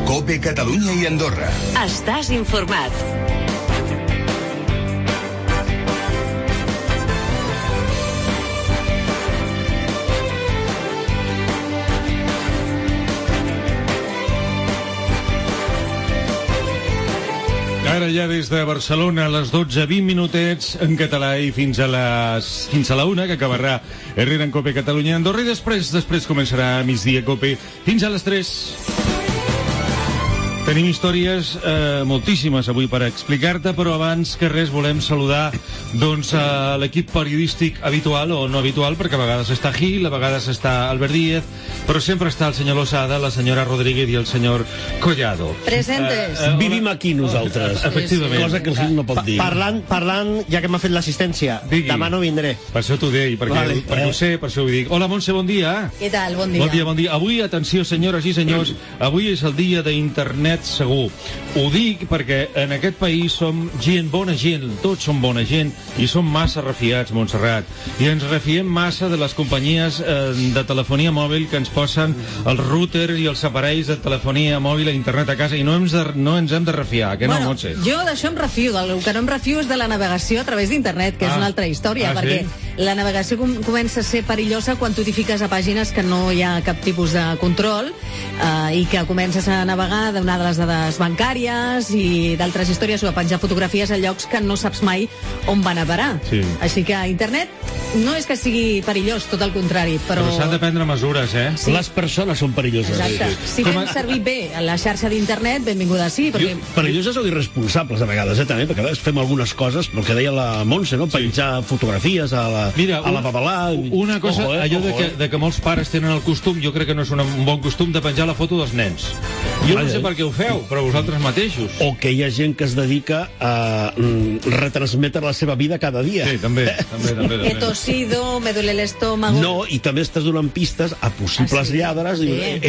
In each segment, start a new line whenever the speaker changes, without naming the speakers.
COPE Catalunya i Andorra.
Estàs informat.
Ara ja des de Barcelona a les 12:20 minutets en català i fins a la 1, que acabarà Herrera en COPE Catalunya i Andorra, i després començarà Migdia COPE fins a les 3. Tenim històries moltíssimes avui per explicar-te, però abans que res volem saludar doncs a l'equip periodístic habitual o no habitual, perquè a vegades està Gil, a vegades està Albert Díez, però sempre està el senyor Losada, la senyora Rodríguez i el senyor Collado.
Presentes.
Vivim aquí nosaltres.
Efectivament.
Cosa que el Gil no pot dir.
Parlant, ja que m'ha fet l'assistència, demà no vindré.
Per això t'ho deia, perquè ho sé, per això ho dic. Hola, Montse, bon dia.
Què tal? Bon dia.
Bon dia, bon dia. Avui, atenció, senyores i senyors, avui és el dia d'internet segur. Ho dic perquè en aquest país som gent, bona gent, tots som bona gent, i som massa refiats, Montserrat. I ens refiem massa de les companyies de telefonia mòbil que ens posen els routers i els aparells de telefonia mòbil a internet a casa, i no ens hem de refiar, que no, Montse?
Jo d'això em refio, del que no em refio és de la navegació a través d'internet, que és una altra història, perquè la navegació comença a ser perillosa quan tu t'hi fiques a pàgines que no hi ha cap tipus de control i que comences a navegar, donar de les dades bancàries i d'altres històries, o a penjar fotografies a llocs que no saps mai on van a parar.
Sí.
Així que internet no és que sigui perillós, tot el contrari, però
s'han de prendre mesures,
Sí.
Les persones són perilloses.
Exacte. Si fem servir bé la xarxa d'internet, benvinguda sí, perquè...
Perilloses o irresponsables a vegades, també, perquè a vegades fem algunes coses, el que deia la Montse, no? Penjar fotografies a la babalà.
Una cosa, allò de que molts pares tenen el costum, jo crec que no és un bon costum, de penjar la foto dels nens. Jo no sé per què ho feu, però vosaltres mateixos.
O que hi ha gent que es dedica a retransmetre la seva vida cada dia.
Sí, també.
He tosido, me duele el estómago...
No, i també estàs donant pistes a possibles lladres.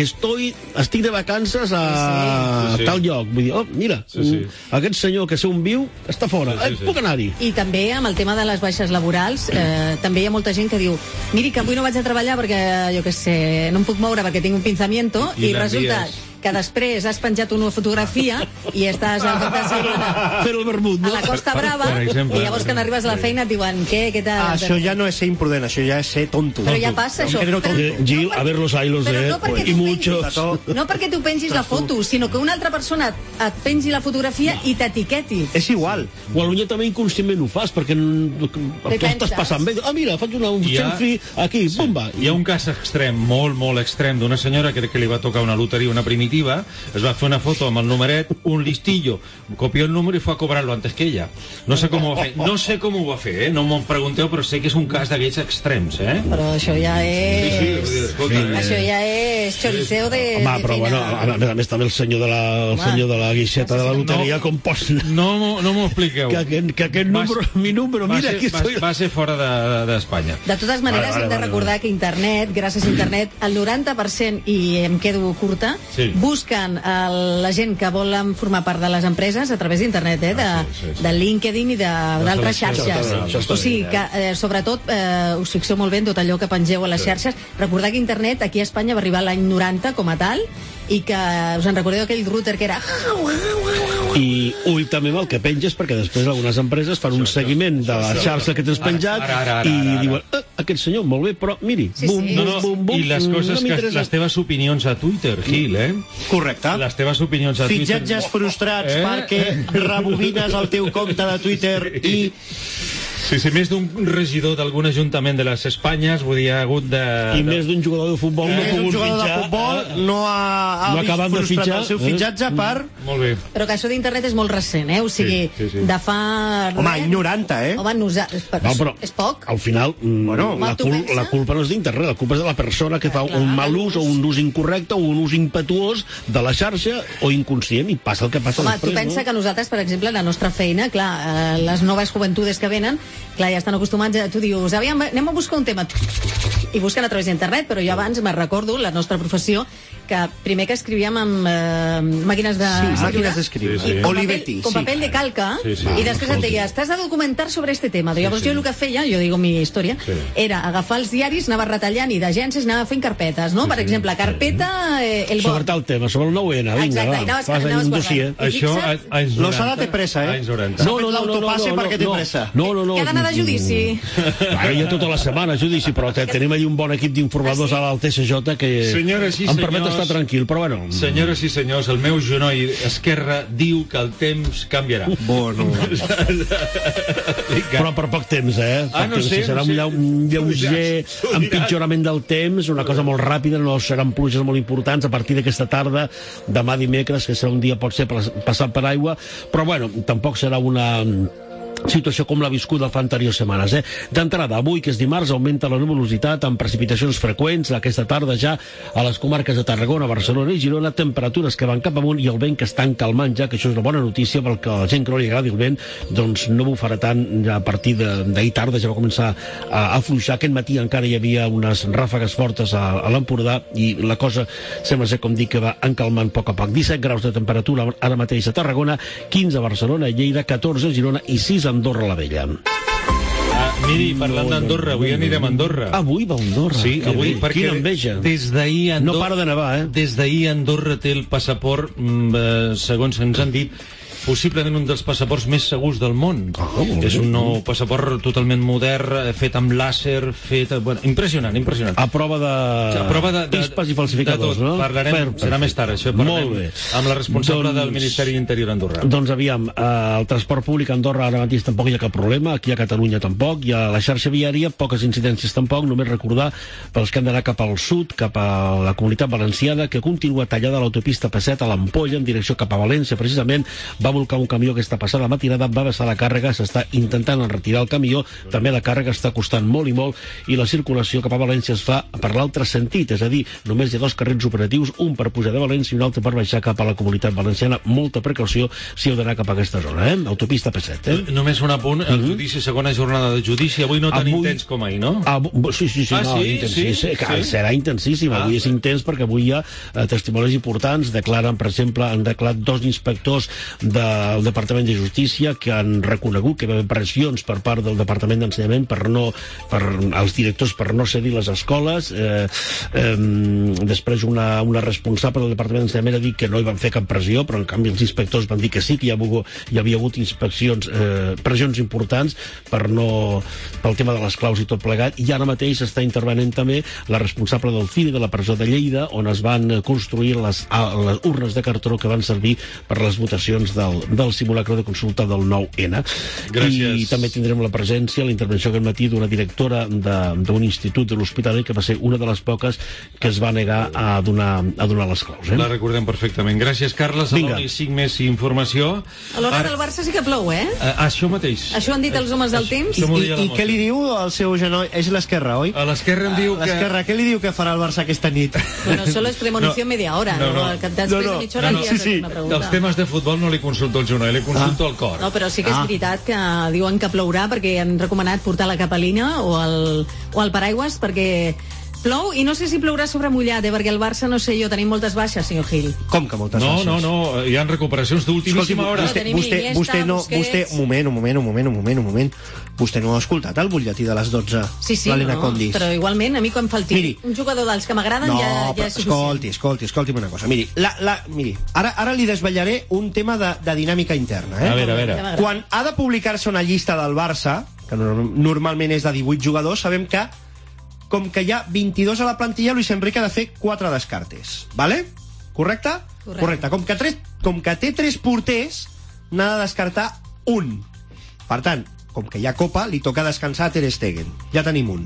Estic de vacances a tal lloc. Vull dir, mira, aquest senyor que sé on viu està fora. Puc anar-hi.
I també amb el tema de les baixes laborals, també hi ha molta gent que diu, miri, que avui no vaig a treballar perquè, jo què sé, no em puc moure perquè tinc un pinzamiento, i resulta que després has penjat una fotografia i estàs al cap de setmana
fent el vermut, no?
A la Costa Brava, i llavors quan arribes a la feina et diuen, què tal?
Això ja no és ser imprudent, això ja és ser tonto.
Però ja passa, això.
Gil, a ver los ailos,
i muchos. No perquè tu pengis la foto, sinó que una altra persona et pengi la fotografia i t'etiqueti.
És igual.
O potser també inconscientment ho fas, perquè tu estàs passant bé. Mira, faig un selfie aquí, bomba.
Hi ha un cas extrem, molt extrem, d'una senyora que li va tocar una loteria, una primitiva, es va fer una foto amb el numeret, un listillo, copió el número i fue a cobrarlo antes que ella. No sé com ho va fer, no m'ho pregunteu, però sé que és un cas d'aquells extrems,
Però això ja és... Això ja és choriceo de...
Home, però bueno, a més també el senyor de la guixeta de la loteria, com pots...
No m'ho expliqueu.
Que aquest número, mi número, mira, aquí estoy...
Va ser fora d'Espanya.
De totes maneres, hem de recordar que internet, gràcies a internet, el 90%, i em quedo curta, busquen la gent que volen formar part de les empreses a través d'internet, de LinkedIn i d'altres xarxes. O sigui que, sobretot, us fixeu molt bé en tot allò que pengeu a les xarxes. Recordar que internet aquí a Espanya va arribar l'any 90 com a tal, i que us en recordeu aquell router que era...
I ull també amb el que penges, perquè després algunes empreses fan un seguiment de la xarxa que tens penjat i diuen, aquest senyor, molt bé, però miri, bum.
I les coses les teves opinions a Twitter, Gil,
Correcte.
Les teves opinions a Twitter.
Fitxatges frustrats perquè rebobines el teu compte de Twitter i...
Sí, més d'un regidor d'algun ajuntament de les Espanyes, vull dir, ha hagut de...
I més d'un jugador de futbol no ha pogut fitxar.
No ha vist frustrat el seu fitxatge per...
Molt bé.
Però que això d'internet és molt recent, O sigui, de fa...
Home, any 90,
Home, és poc.
Al final, la culpa no és d'internet, la culpa és de la persona que fa un mal ús o un ús incorrecte o un ús impetuós de la xarxa o inconscient, i passa el que passa després.
Home, tu pensa que nosaltres, per exemple, la nostra feina, clar, les noves joventudes que venen, clar, ja estan acostumats a... Tu dius, anem a buscar un tema, i busquen a través d'internet, però jo abans me'n recordo, la nostra professió, que primer que escrivíem amb màquines de...
Sí, màquines d'escriure. Olivetti.
Con papel de calca,
Sí.
i després et deia, t'has de documentar sobre este tema. Llavors jo el que feia, jo digo mi història, era agafar els diaris, anava retallant, i d'agències anava fent carpetes, no? Per exemple, carpeta... el
sobre tal tema, sobre el 9N, vinga, va, fas un dossier.
Això, anys 90.
L'Osada té pressa,
Anys 90.
L'autopasse perquè té pressa.
No.
Que ha d'anar de judici.
Ara ja tota la setmana judici, però tenim allà un bon equip d'informadors al TSJ que em permet estar tranquil, però bueno.
Senyores i senyors, el meu genoll esquerre diu que el temps canviarà.
Bueno.
Però per poc temps, serà un lleuger empitjorament del temps, una cosa molt ràpida, no seran pluges molt importants a partir d'aquesta tarda, demà dimecres, que serà un dia pot ser passat per aigua, però bueno, tampoc serà una situació com l'ha viscut fa anteriors setmanes. D'entrada, avui, que és dimarts, augmenta la nuvolositat amb precipitacions freqüents aquesta tarda ja a les comarques de Tarragona, Barcelona i Girona, temperatures que van cap amunt i el vent que estan calmant ja, que això és una bona notícia perquè a la gent que no li agradi el vent, doncs no bufarà tant ja a partir d'ahir tarda, ja va començar a afluixar. Aquest matí encara hi havia unes ràfegues fortes a l'Empordà i la cosa sembla ser, com dic, que va encalmant a poc a poc. 17 graus de temperatura ara mateix a Tarragona, 15 a Barcelona, Lleida, 14 a Girona i 6 a Andorra la Vella.
Miri, parlant d'Andorra, avui anirem a Andorra.
Avui va a Andorra.
Sí, avui, perquè
quina enveja.
Des d'ahir Andorra...
No para de nevar,
Des d'ahir Andorra té el passaport, segons ens han dit, possiblement un dels passaports més segurs del món. És un nou passaport totalment modern, fet amb làser, impressionant.
A prova de pispes i falsificadors, no?
Parlarem, serà més tard, això parlarem amb la responsable del Ministeri d'Interior d'Andorra.
Doncs aviam, el transport públic a Andorra ara mateix tampoc hi ha cap problema, aquí a Catalunya tampoc, i a la xarxa viària poques incidències tampoc, només recordar pels que han d'anar cap al sud, cap a la Comunitat Valenciana, que continua tallada l'autopista P7 a l'Ampolla en direcció cap a València, precisament. Va volcar un camió aquesta passada matinada, va vessar la càrrega, s'està intentant retirar el camió, també la càrrega està costant molt i molt, i la circulació cap a València es fa per l'altre sentit, és a dir, només hi ha 2 carrils operatius, un per pujar de València i un altre per baixar cap a la Comunitat Valenciana. Molta precaució si heu d'anar cap a aquesta zona, autopista P7.
Només un apunt, el judici, segona jornada de judici, avui no tan intens com ahir, no?
Sí, serà intensíssim, avui és intens perquè avui hi ha testimonis importants, han declarat 2 inspectors del Departament de Justícia que han reconegut que hi va haver pressions per part del Departament d'Ensenyament per als directors per no cedir les escoles. Després una responsable del Departament d'Ensenyament ha dit que no hi van fer cap pressió, però en canvi els inspectors van dir que sí, que hi havia hagut pressions importants pel tema de les claus i tot plegat, i ara mateix està intervenint també la responsable del CINE de la presó de Lleida, on es van construir les urnes de cartró que van servir per les votacions del simulacre de consulta del 9N.
Gràcies.
I també tindrem la presència, la intervenció aquest matí d'una directora d'un institut de l'Hospitalet, que va ser una de les poques que es va negar a donar les claus.
La recordem perfectament. Gràcies, Carles. A l'Oni 5 més informació.
A l'hora del Barça sí que plou,
Això mateix.
Això han dit els homes del temps.
I què li diu al seu genoll? És l'esquerra, oi?
A l'esquerra em diu que...
L'esquerra, què li diu que farà el Barça aquesta nit?
Bueno, solo es premonició media hora. Després de mitja hora li has una pregunta.
Els temes de futbol no li consulto el genoll, li consulto el cor.
No, però sí que és veritat que diuen que plourà perquè han recomanat portar la capelina o el paraigües perquè plou, i no sé si plourà sobre mullat, perquè el Barça, no sé jo, tenim moltes baixes, senyor Gil.
Com que moltes baixes?
No, hi ha recuperacions d'ultimíssima hora.
Vostè no, un moment. Vostè no ha escoltat el butlletí de les 12?
Sí,
l'Helena Condis.
Però igualment, a mi quan falti un jugador dels que m'agraden ja és suficient.
Escolti'm una cosa. Miri, ara li desvetllaré un tema de dinàmica interna.
A veure.
Quan ha de publicar-se una llista del Barça, que normalment és de 18 jugadors, sabem que com que hi ha 22 a la plantilla, Luis Enrique ha de fer 4 descartes. Vale? Correcte? Correcte. Com que té 3 porters, n'ha de descartar un. Per tant, com que hi ha Copa, li toca descansar a Ter Stegen. Ja tenim un.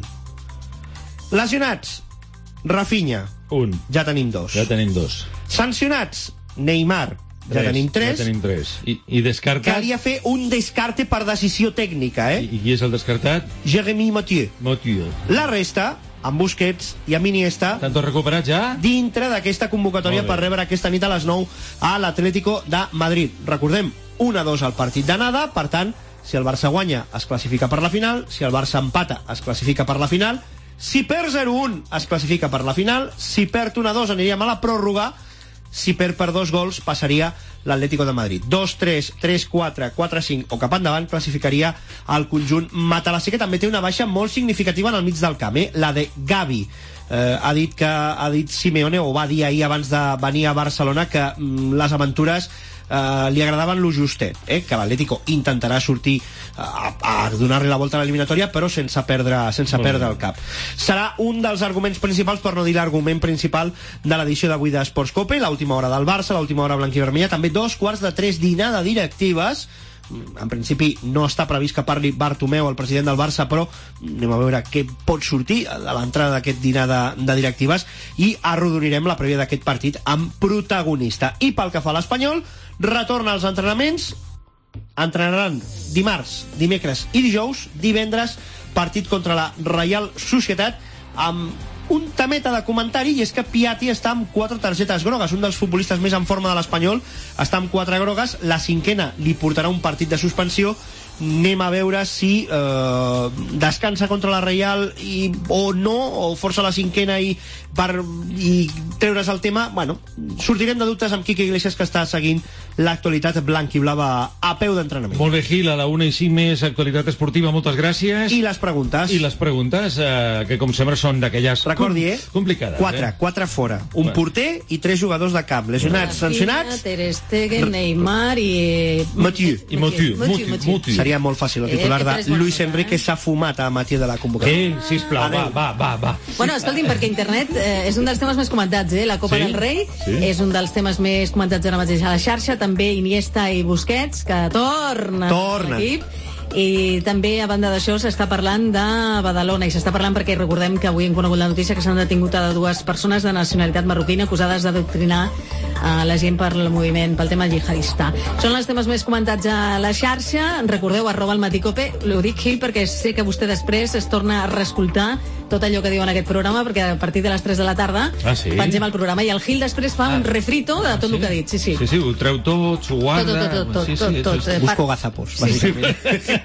Lesionats, Rafinha.
Un.
Ja tenim 2. Sancionats, Neymar. Ja tenim 3.
I descartat?
Calia fer un descarte per decisió tècnica,
I qui és el descartat?
Jérémy Mathieu. La resta, amb Busquets i amb Iniesta,
Tanto recuperat ja?
Dintre d'aquesta convocatòria per rebre aquesta nit a les 9 a l'Atlético de Madrid. Recordem, 1-2 al partit d'anada, per tant, si el Barça guanya es classifica per la final, si el Barça empata es classifica per la final, Si perd 0-1 es classifica per la final, si perd 1-2 aniríem a la pròrroga, si perd per 2 gols passaria l'Atlético de Madrid. 2-3, 3-4, 4-5 o cap endavant classificaria el conjunt matalasser, que també té una baixa molt significativa en el mig del camp, la de Gavi. Ha dit Simeone, o va dir ahir abans de venir a Barcelona, que les aventures li agradaven lo justet, que l'Atlético intentarà sortir a donar-li la volta a l'eliminatòria, però sense perdre el cap. Serà un dels arguments principals, per no dir l'argument principal, de l'edició d'avui d'Esports Cope, l'última hora del Barça, l'última hora blanquivermella, també 2:45 dinar de directives. En principi no està previst que parli Bartomeu, el president del Barça, però anem a veure què pot sortir a l'entrada d'aquest dinar de directives, i arrodonirem la prèvia d'aquest partit amb protagonista. I pel que fa a l'Espanyol, retorna als entrenaments. Entrenaran dimarts, dimecres i dijous. Divendres, partit contra la Reial Societat, amb un temeta de comentari, i és que Piatti està amb 4 targetes grogues. Un dels futbolistes més en forma de l'Espanyol està amb 4 grogues, la 5a li portarà un partit de suspensió. Anem a veure si descansa contra la Reial o no, o força la 5a i treure's el tema. Bueno, sortirem de dubtes amb Quique Iglesias, que està seguint l'actualitat blanc-i-blava a peu d'entrenament.
Molt bé, Gil, a la 1:05 més actualitat esportiva, moltes gràcies.
I les preguntes.
Que com sempre són d'aquelles
recordi,
complicades.
4 fora. Un porter i 3 jugadors de camp. Lesionats, sancionats.
Ter Stegen, Neymar i...
Mathieu. Seria molt fàcil. El titular de Luis Enrique s'ha fumat a Mathieu de la convocatòria.
Sisplau, va.
Bueno, escolti'm, perquè internet és un dels temes més comentats, la Copa del Rei és un dels temes més comentats ara mateix a la xarxa, també Iniesta i Busquets, que tornen a l'equip. I també, a banda d'això, s'està parlant de Badalona, i s'està parlant perquè recordem que avui hem conegut la notícia que s'han detingut a 2 persones de nacionalitat marroquina acusades d'adoctrinar la gent pel tema jihadista. Són els temes més comentats a la xarxa. Recordeu, @elmaticope. Ho dic, Gil, perquè sé que vostè després es torna a reescoltar tot allò que diu en aquest programa, perquè a partir de les 3 de la tarda pengem el programa, i el Gil després fa un refrito de tot el que ha dit. Sí,
ho treu tot, s'ho guarda.
Tot.
Busco gazapos, básicamente.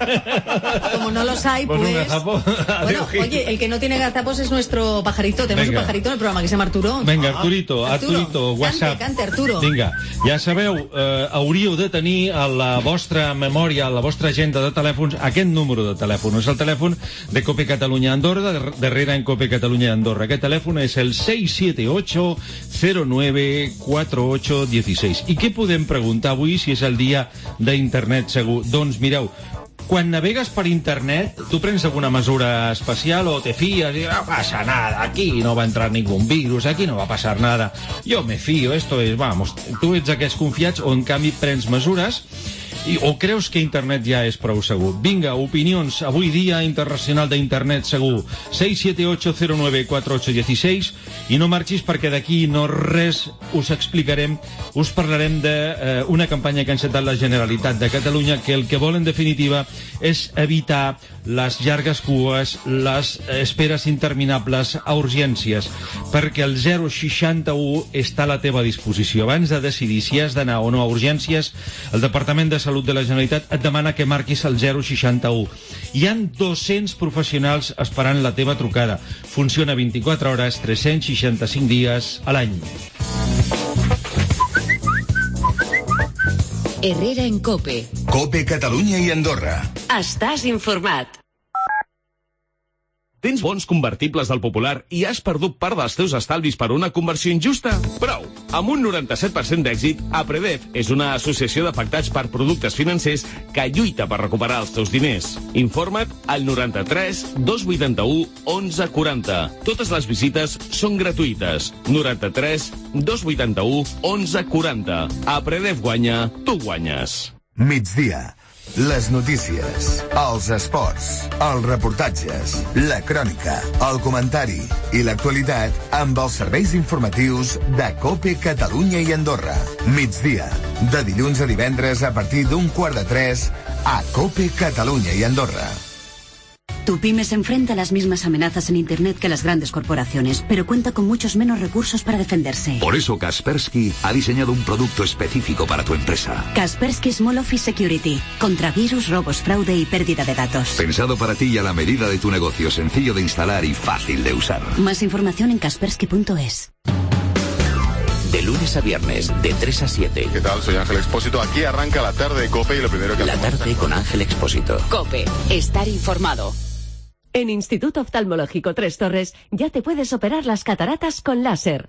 Como no los hay, pues... Bueno, oye, el que no tiene gazapos es nuestro pajarito. Tenemos un pajarito en el programa que se llama Arturo.
Venga, Arturito, WhatsApp.
Cante, Arturo.
Vinga, ja sabeu, hauríeu de tenir a la vostra memòria, a la vostra agenda de telèfons, aquest número de telèfon. És el telèfon de Cope Catalunya Andorra, darrere en Cope Catalunya Andorra. Aquest telèfon és el 678 09 48 16. I què podem preguntar avui, si és el dia d'internet segur? Doncs mireu, quan navegues per internet, tu prens alguna mesura especial o te fías y no pasa nada, aquí no va a entrar ningún virus, aquí no va a pasar nada, yo me fío, esto es, vamos, tu ets d'aquests confiats o en canvi prens mesures o creus que internet ja és prou segur? Vinga, opinions, avui dia internacional d'internet segur, 678094816, i no marxis perquè d'aquí no res us explicarem, us parlarem d'una campanya que ha encetat la Generalitat de Catalunya, que el que vol en definitiva és evitar les llargues cues, les esperes interminables a urgències, perquè el 061 està a la teva disposició. Abans de decidir si has d'anar o no a urgències, el Departament de Salut de la Generalitat et demana que marquis el 061. Hi han 200 professionals esperant la teva trucada. Funciona 24 hores, 365 dies a l'any.
Herrera en Cope.
Cope Catalunya i Andorra.
Estàs informat.
Tens bons convertibles del Popular i has perdut part dels teus estalvis per una conversió injusta? Prou! Amb un 97% d'èxit, APREDEF és una associació d'afectats per productes financers que lluita per recuperar els teus diners. Informa't al 93 281 11 40. Totes les visites són gratuïtes. 93 281 11 40. APREDEF guanya, tu guanyes.
Migdia. Les notícies, els esports, els reportatges, la crònica, el comentari i l'actualitat amb els serveis informatius de Cope Catalunya i Andorra. Migdia, de dilluns a divendres a partir d'2:15 a Cope Catalunya i Andorra.
Tu pyme se enfrenta a las mismas amenazas en Internet que las grandes corporaciones, pero cuenta con muchos menos recursos para defenderse.
Por eso Kaspersky ha diseñado un producto específico para tu empresa.
Kaspersky Small Office Security. Contra virus, robos, fraude y pérdida de datos.
Pensado para ti y a la medida de tu negocio, sencillo de instalar y fácil de usar.
Más información en kaspersky.es.
De lunes a viernes, de 3 a 7.
¿Qué tal? Soy Ángel Expósito. Aquí arranca la tarde de COPE y lo primero que hacemos...
La tarde con Ángel Expósito.
COPE. Estar informado.
En Instituto Oftalmológico Tres Torres ya te puedes operar las cataratas con láser.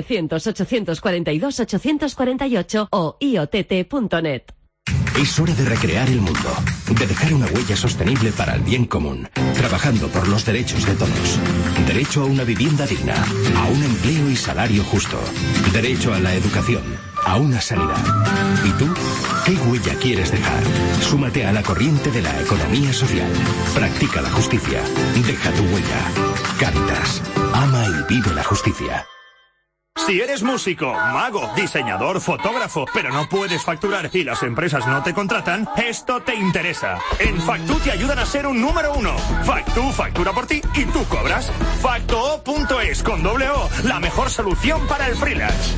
900-842-848 o iott.net.
Es hora de recrear el mundo, de dejar una huella sostenible para el bien común, trabajando por los derechos de todos. Derecho a una vivienda digna, a un empleo y salario justo. Derecho a la educación, a una sanidad. ¿Y tú? ¿Qué huella quieres dejar? Súmate a la corriente de la economía social. Practica la justicia. Deja tu huella. Cáritas. Ama y vive la justicia.
Si eres músico, mago, diseñador, fotógrafo, pero no puedes facturar y las empresas no te contratan, esto te interesa. En Factu te ayudan a ser un número 1. Factu factura por ti y tú cobras. Facto.es con doble O, la mejor solución para el freelance.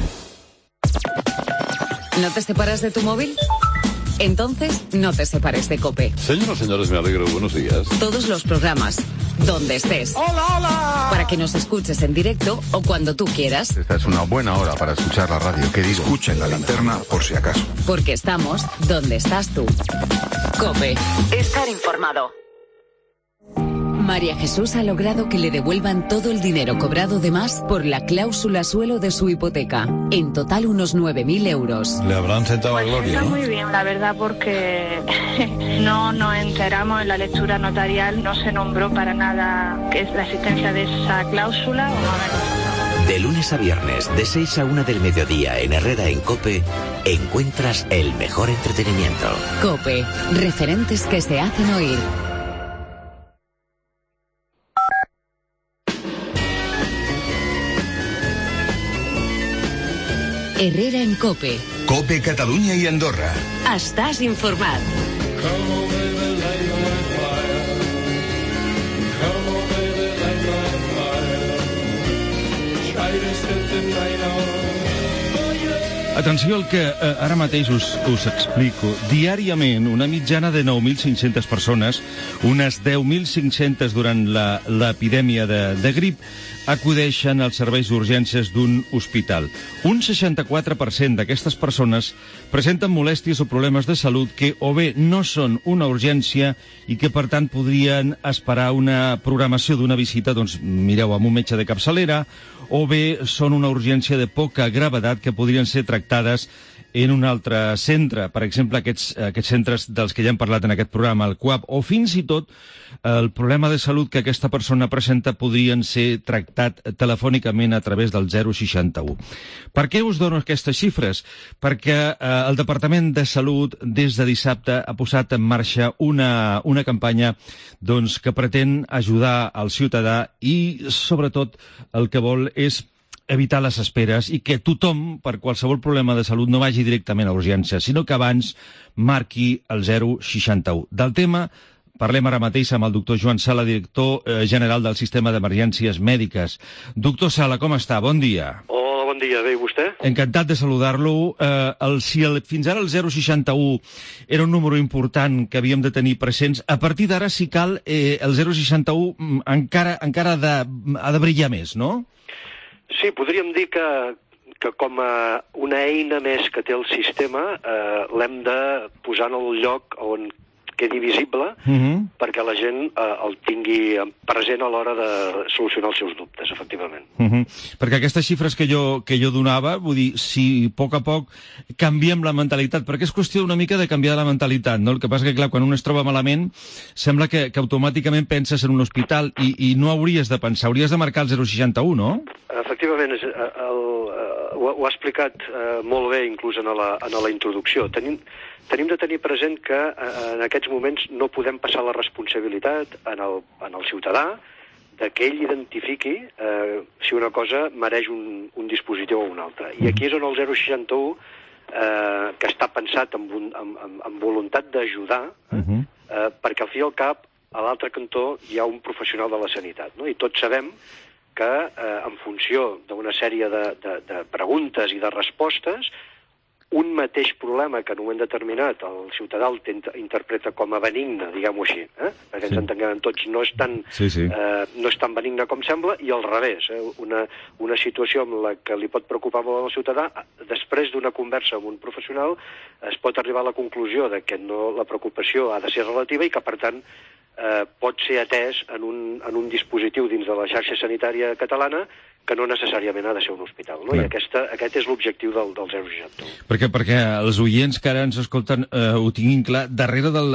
¿No te separas de tu móvil? Entonces, no te separes de COPE.
Señoras y señores, me alegro. Buenos días.
Todos los programas, donde estés.
¡Hola, hola!
Para que nos escuches en directo o cuando tú quieras.
Esta es una buena hora para escuchar la radio. ¿Qué digo? Escuchen la linterna por si acaso.
Porque estamos donde estás tú. COPE. Estar informado. María Jesús ha logrado que le devuelvan todo el dinero cobrado de más por la cláusula suelo de su hipoteca. En total unos 9.000 euros.
Le habrán sentado a Gloria,
Está
¿no?
muy bien, la verdad, porque no nos enteramos en la lectura notarial, no se nombró para nada que es la existencia de esa cláusula.
De lunes a viernes, de 6 a 1 del mediodía en Herrera en COPE, encuentras el mejor entretenimiento.
COPE. Referentes que se hacen oír. Herrera en COPE.
COPE Catalunya i Andorra.
Estàs informat.
Atenció al que ara mateix us explico. Diàriament, una mitjana de 9.500 persones, unes 10.500 durant l'epidèmia de grip, acudeixen als serveis d'urgències d'un hospital. Un 64% d'aquestes persones presenten molèsties o problemes de salut que o bé no són una urgència i que, per tant, podrien esperar una programació d'una visita, doncs, mireu, amb un metge de capçalera, o bé són una urgència de poca gravetat que podrien ser tractades en un altre centre, per exemple, aquests centres dels que ja hem parlat en aquest programa, el CUAP, o fins i tot el problema de salut que aquesta persona presenta podrien ser tractat telefònicament a través del 061. Per què us dono aquestes xifres? Perquè el Departament de Salut des de dissabte ha posat en marxa una campanya doncs, que pretén ajudar al ciutadà i, sobretot, el que vol és evitar les esperes i que tothom, per qualsevol problema de salut, no vagi directament a urgències, sinó que abans marqui el 061. Del tema parlem ara mateix amb el doctor Joan Sala, director general del Sistema d'Emergències Mèdiques. Doctor Sala, com està? Bon dia.
Hola, bon dia. Bé, i vostè?
Encantat de saludar-lo. Si fins ara el 061 era un número important que havíem de tenir presents, a partir d'ara, si cal, el 061 encara ha de brillar més, no?
Sí, podríem dir que com a una eina més que té el sistema l'hem de posar en el lloc on quedi visible perquè la gent el tingui present a l'hora de solucionar els seus dubtes, efectivament.
Perquè aquestes xifres que jo donava, vull dir, si a poc canviem la mentalitat, perquè és qüestió una mica de canviar la mentalitat, no? El que passa que, clar, quan un es troba malament, sembla que automàticament penses en un hospital i no hauries de pensar, hauries de marcar el 061, no?
Efectivament, ho ha explicat molt bé, inclús en la introducció. Tenim de tenir present que en aquests moments no podem passar la responsabilitat en el ciutadà de que ell identifiqui si una cosa mereix un dispositiu o un altre. I aquí és on el 061, que està pensat amb voluntat d'ajudar, perquè al fi i al cap a l'altre cantó hi ha un professional de la sanitat, no? I tots sabem que en funció d'una sèrie de preguntes i de respostes, un mateix problema que en un moment determinat el ciutadà el interpreta com a benigne, diguem-ho així, perquè ens entenguem tots, no és tan benigne com sembla, i al revés, una situació amb la que li pot preocupar molt al ciutadà, després d'una conversa amb un professional es pot arribar a la conclusió de que la preocupació ha de ser relativa i que, per tant, pot ser atès en un dispositiu dins de la xarxa sanitària catalana que no necessàriament ha de ser un hospital, no? I aquest és l'objectiu del 061.
Perquè els oients que ara ens escolten ho tinguin clar, darrere del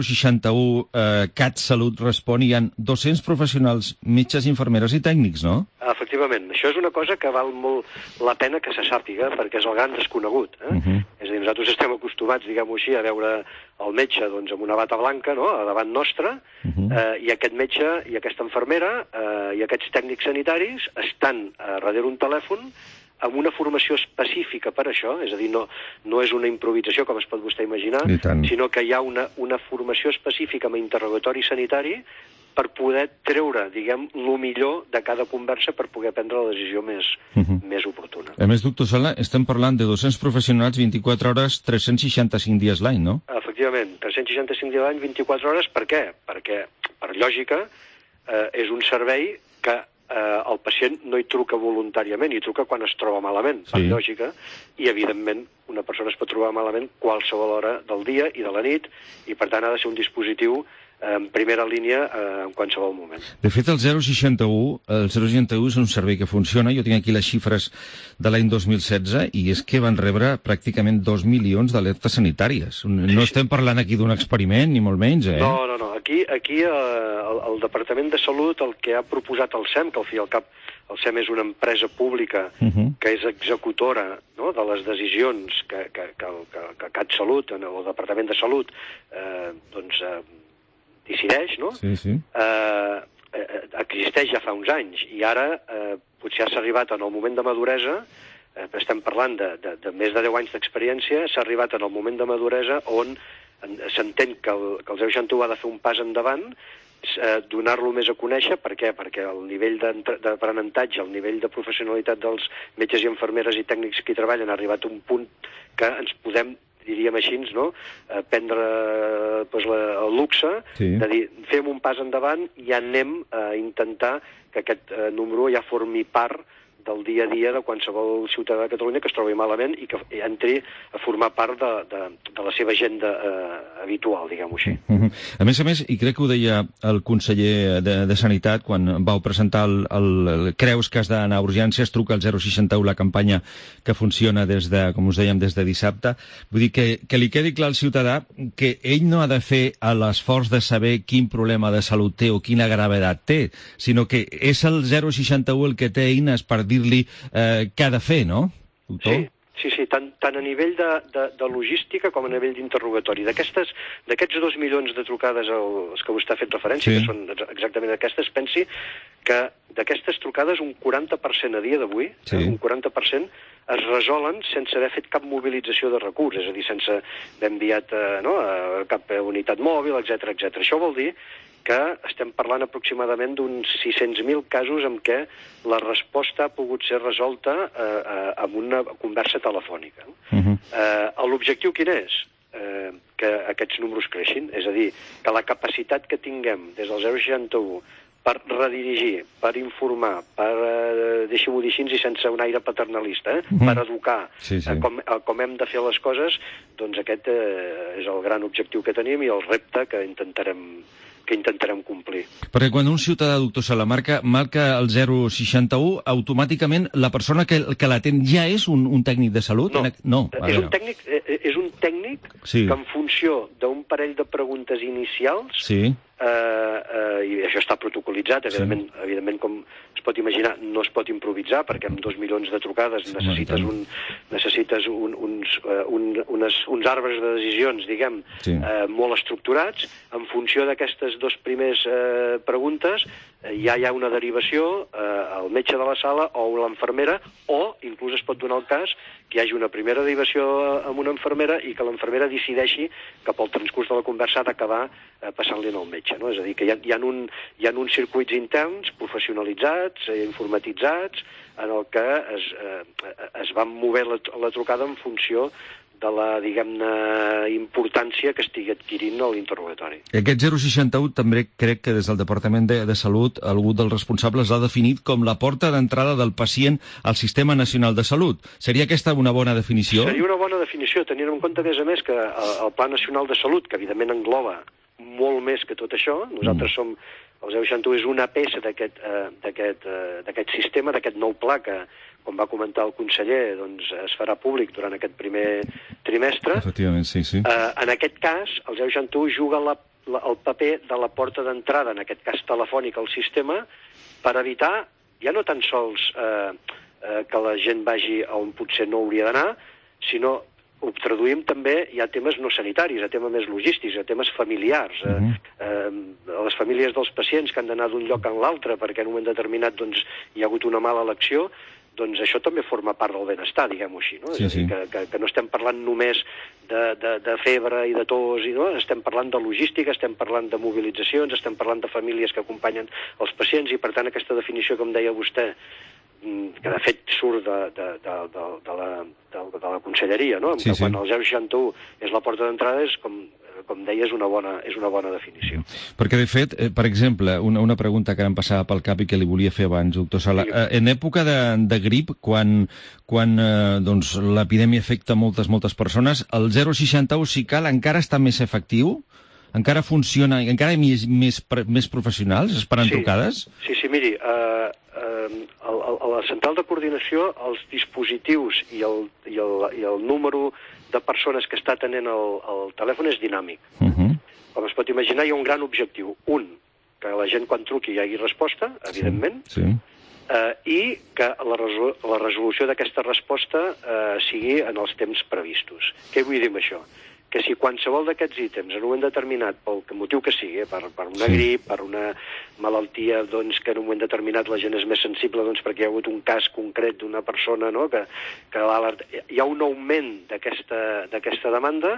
061 CatSalut Respon hi ha 200 professionals, metges, infermeres i tècnics, no?
Efectivament, això és una cosa que val molt la pena que se sàpiga, perquè és el gran desconegut. És a dir, nosaltres estem acostumats, diguem-ho així, a veure el metge amb una bata blanca, no?, a davant nostre, i aquest metge i aquesta infermera i aquests tècnics sanitaris estan darrere un telèfon amb una formació específica per això, és a dir, no és una improvisació, com es pot vostè imaginar, sinó que hi ha una formació específica amb interrogatori sanitari per poder treure, diguem, el millor de cada conversa per poder prendre la decisió més oportuna.
A més, doctor Sala, estem parlant de 200 professionals, 24 hores, 365 dies l'any, no?
Efectivament, 365 dies l'any, 24 hores, per què? Perquè, per lògica, és un servei que el pacient no hi truca voluntàriament, hi truca quan es troba malament, per lògica, i evidentment una persona es pot trobar malament qualsevol hora del dia i de la nit, i per tant ha de ser un dispositiu en primera línia en qualsevol moment.
De fet, el 061 és un servei que funciona. Jo tinc aquí les xifres de l'any 2016 i és que van rebre pràcticament 2 milions d'alertes sanitàries. No estem parlant aquí d'un experiment, ni molt menys, eh?
No. Aquí el Departament de Salut el que ha proposat el SEM, que al fi i al cap el SEM és una empresa pública que és executora, no?, de les decisions que CatSalut, el Departament de Salut, decideix, no? Existeix ja fa uns anys i ara potser s'ha arribat en el moment de maduresa, estem parlant de més de 10 anys d'experiència, s'ha arribat en el moment de maduresa on s'entén que el 061 ha de fer un pas endavant, donar-lo més a conèixer. Per què? Perquè el nivell d'aprenentatge, el nivell de professionalitat dels metges i infermeres i tècnics que hi treballen ha arribat a un punt que ens podem, diríem així, no?, prendre el luxe de dir, fem un pas endavant i anem a intentar que aquest número ja formi part del dia a dia de qualsevol ciutadà de Catalunya que es trobi malament i que entri a formar part de la seva agenda habitual, diguem-ho així.
A més, i crec que ho deia el conseller de Sanitat quan vau presentar el Creus que has d'anar a urgències, truca al 061, la campanya que funciona des de, com us dèiem, des de dissabte. Vull dir que li quedi clar al ciutadà que ell no ha de fer l'esforç de saber quin problema de salut té o quina gravetat té, sinó que és el 061 el que té eines per dir-li què ha de fer, no, doctor?
Sí, tant a nivell de logística com a nivell d'interrogatori. D'aquests 2 milions de trucades als que vostè ha fet referència, que són exactament aquestes, pensi que d'aquestes trucades un 40% a dia d'avui, un 40%, es resolen sense haver fet cap mobilització de recurs, és a dir, sense haver enviat cap unitat mòbil, etc. Això vol dir que estem parlant aproximadament d'uns 600.000 casos en què la resposta ha pogut ser resolta amb una conversa telefònica. L'objectiu quin és? Que aquests números creixin, és a dir, que la capacitat que tinguem des del 061 per redirigir, per informar, per, deixi-m'ho dir així, i sense un aire paternalista, per educar com hem de fer les coses, doncs aquest és el gran objectiu que tenim i el repte que intentarem complir.
Perquè quan un ciutadà, doctor Sala, marca el 061, automàticament la persona que l'atén ja és un tècnic de salut?
No. És un tècnic que en funció d'un parell de preguntes inicials, i això està protocolitzat, evidentment, com es pot imaginar, no es pot improvisar, perquè amb 2 milions de trucades necessites uns arbres de decisions, diguem, molt estructurats. En funció d'aquestes 2 primers preguntes, ja hi ha una derivació al metge de la sala o a l'infermera, o inclús es pot donar el cas que hi hagi una primera derivació amb una infermera i que l'infermera decideixi que pel transcurs de la conversa ha d'acabar passant-li al metge, no? És a dir, que hi ha uns circuits interns professionalitzats, informatitzats, en el que es va mover la trucada en funció de la, diguem-ne, importància que estigui adquirint l'interrogatori.
Aquest 061 també crec que des del Departament de Salut algú dels responsables l'ha definit com la porta d'entrada del pacient al Sistema Nacional de Salut. Seria aquesta una bona definició?
Seria una bona definició, tenint en compte, a més, que el Pla Nacional de Salut, que evidentment engloba molt més que tot això, nosaltres som... El 061 és una peça d'aquest sistema, d'aquest nou pla que, com va comentar el conseller, doncs es farà públic durant aquest primer trimestre.
Efectivament, sí.
En aquest cas, el 061 juga el paper de la porta d'entrada, en aquest cas telefònic, al sistema, per evitar, ja no tan sols que la gent vagi on potser no hauria d'anar, sinó ho traduïm també ja a temes no sanitaris, a temes més logístics, a temes familiars, a les famílies dels pacients que han d'anar d'un lloc a l'altre perquè en un moment determinat doncs, hi ha hagut una mala elecció, doncs això també forma part del benestar, diguem-ho així, no?
Sí,
És a dir, que no estem parlant només de febre i de tos, no? Estem parlant de logística, estem parlant de mobilitzacions, estem parlant de famílies que acompanyen els pacients i, per tant, aquesta definició, com deia vostè, que de fet surt de la conselleria, no? Sí. Quan el 061 és la porta d'entrada, és com deia, és una bona definició.
Perquè, de fet, per exemple, una pregunta que em passava pel cap i que li volia fer abans, doctor Sala. En època de grip, quan doncs, l'epidèmia afecta moltes persones, el 061, si cal, encara està més efectiu? Encara funciona, encara hi ha més professionals esperant trucades?
Sí, miri, a la central de coordinació els dispositius i el número de persones que està atenent el telèfon és dinàmic. Com es pot imaginar, hi ha un gran objectiu. Un, que la gent quan truqui hi hagi resposta, evidentment, i que la resolució d'aquesta resposta sigui en els temps previstos. Què vull dir amb això? Que si qualsevol d'aquests ítems en un moment determinat, pel motiu que sigui, per una grip, per una malaltia doncs, que en un moment determinat la gent és més sensible doncs, perquè hi ha hagut un cas concret d'una persona, no? que hi ha un augment d'aquesta demanda,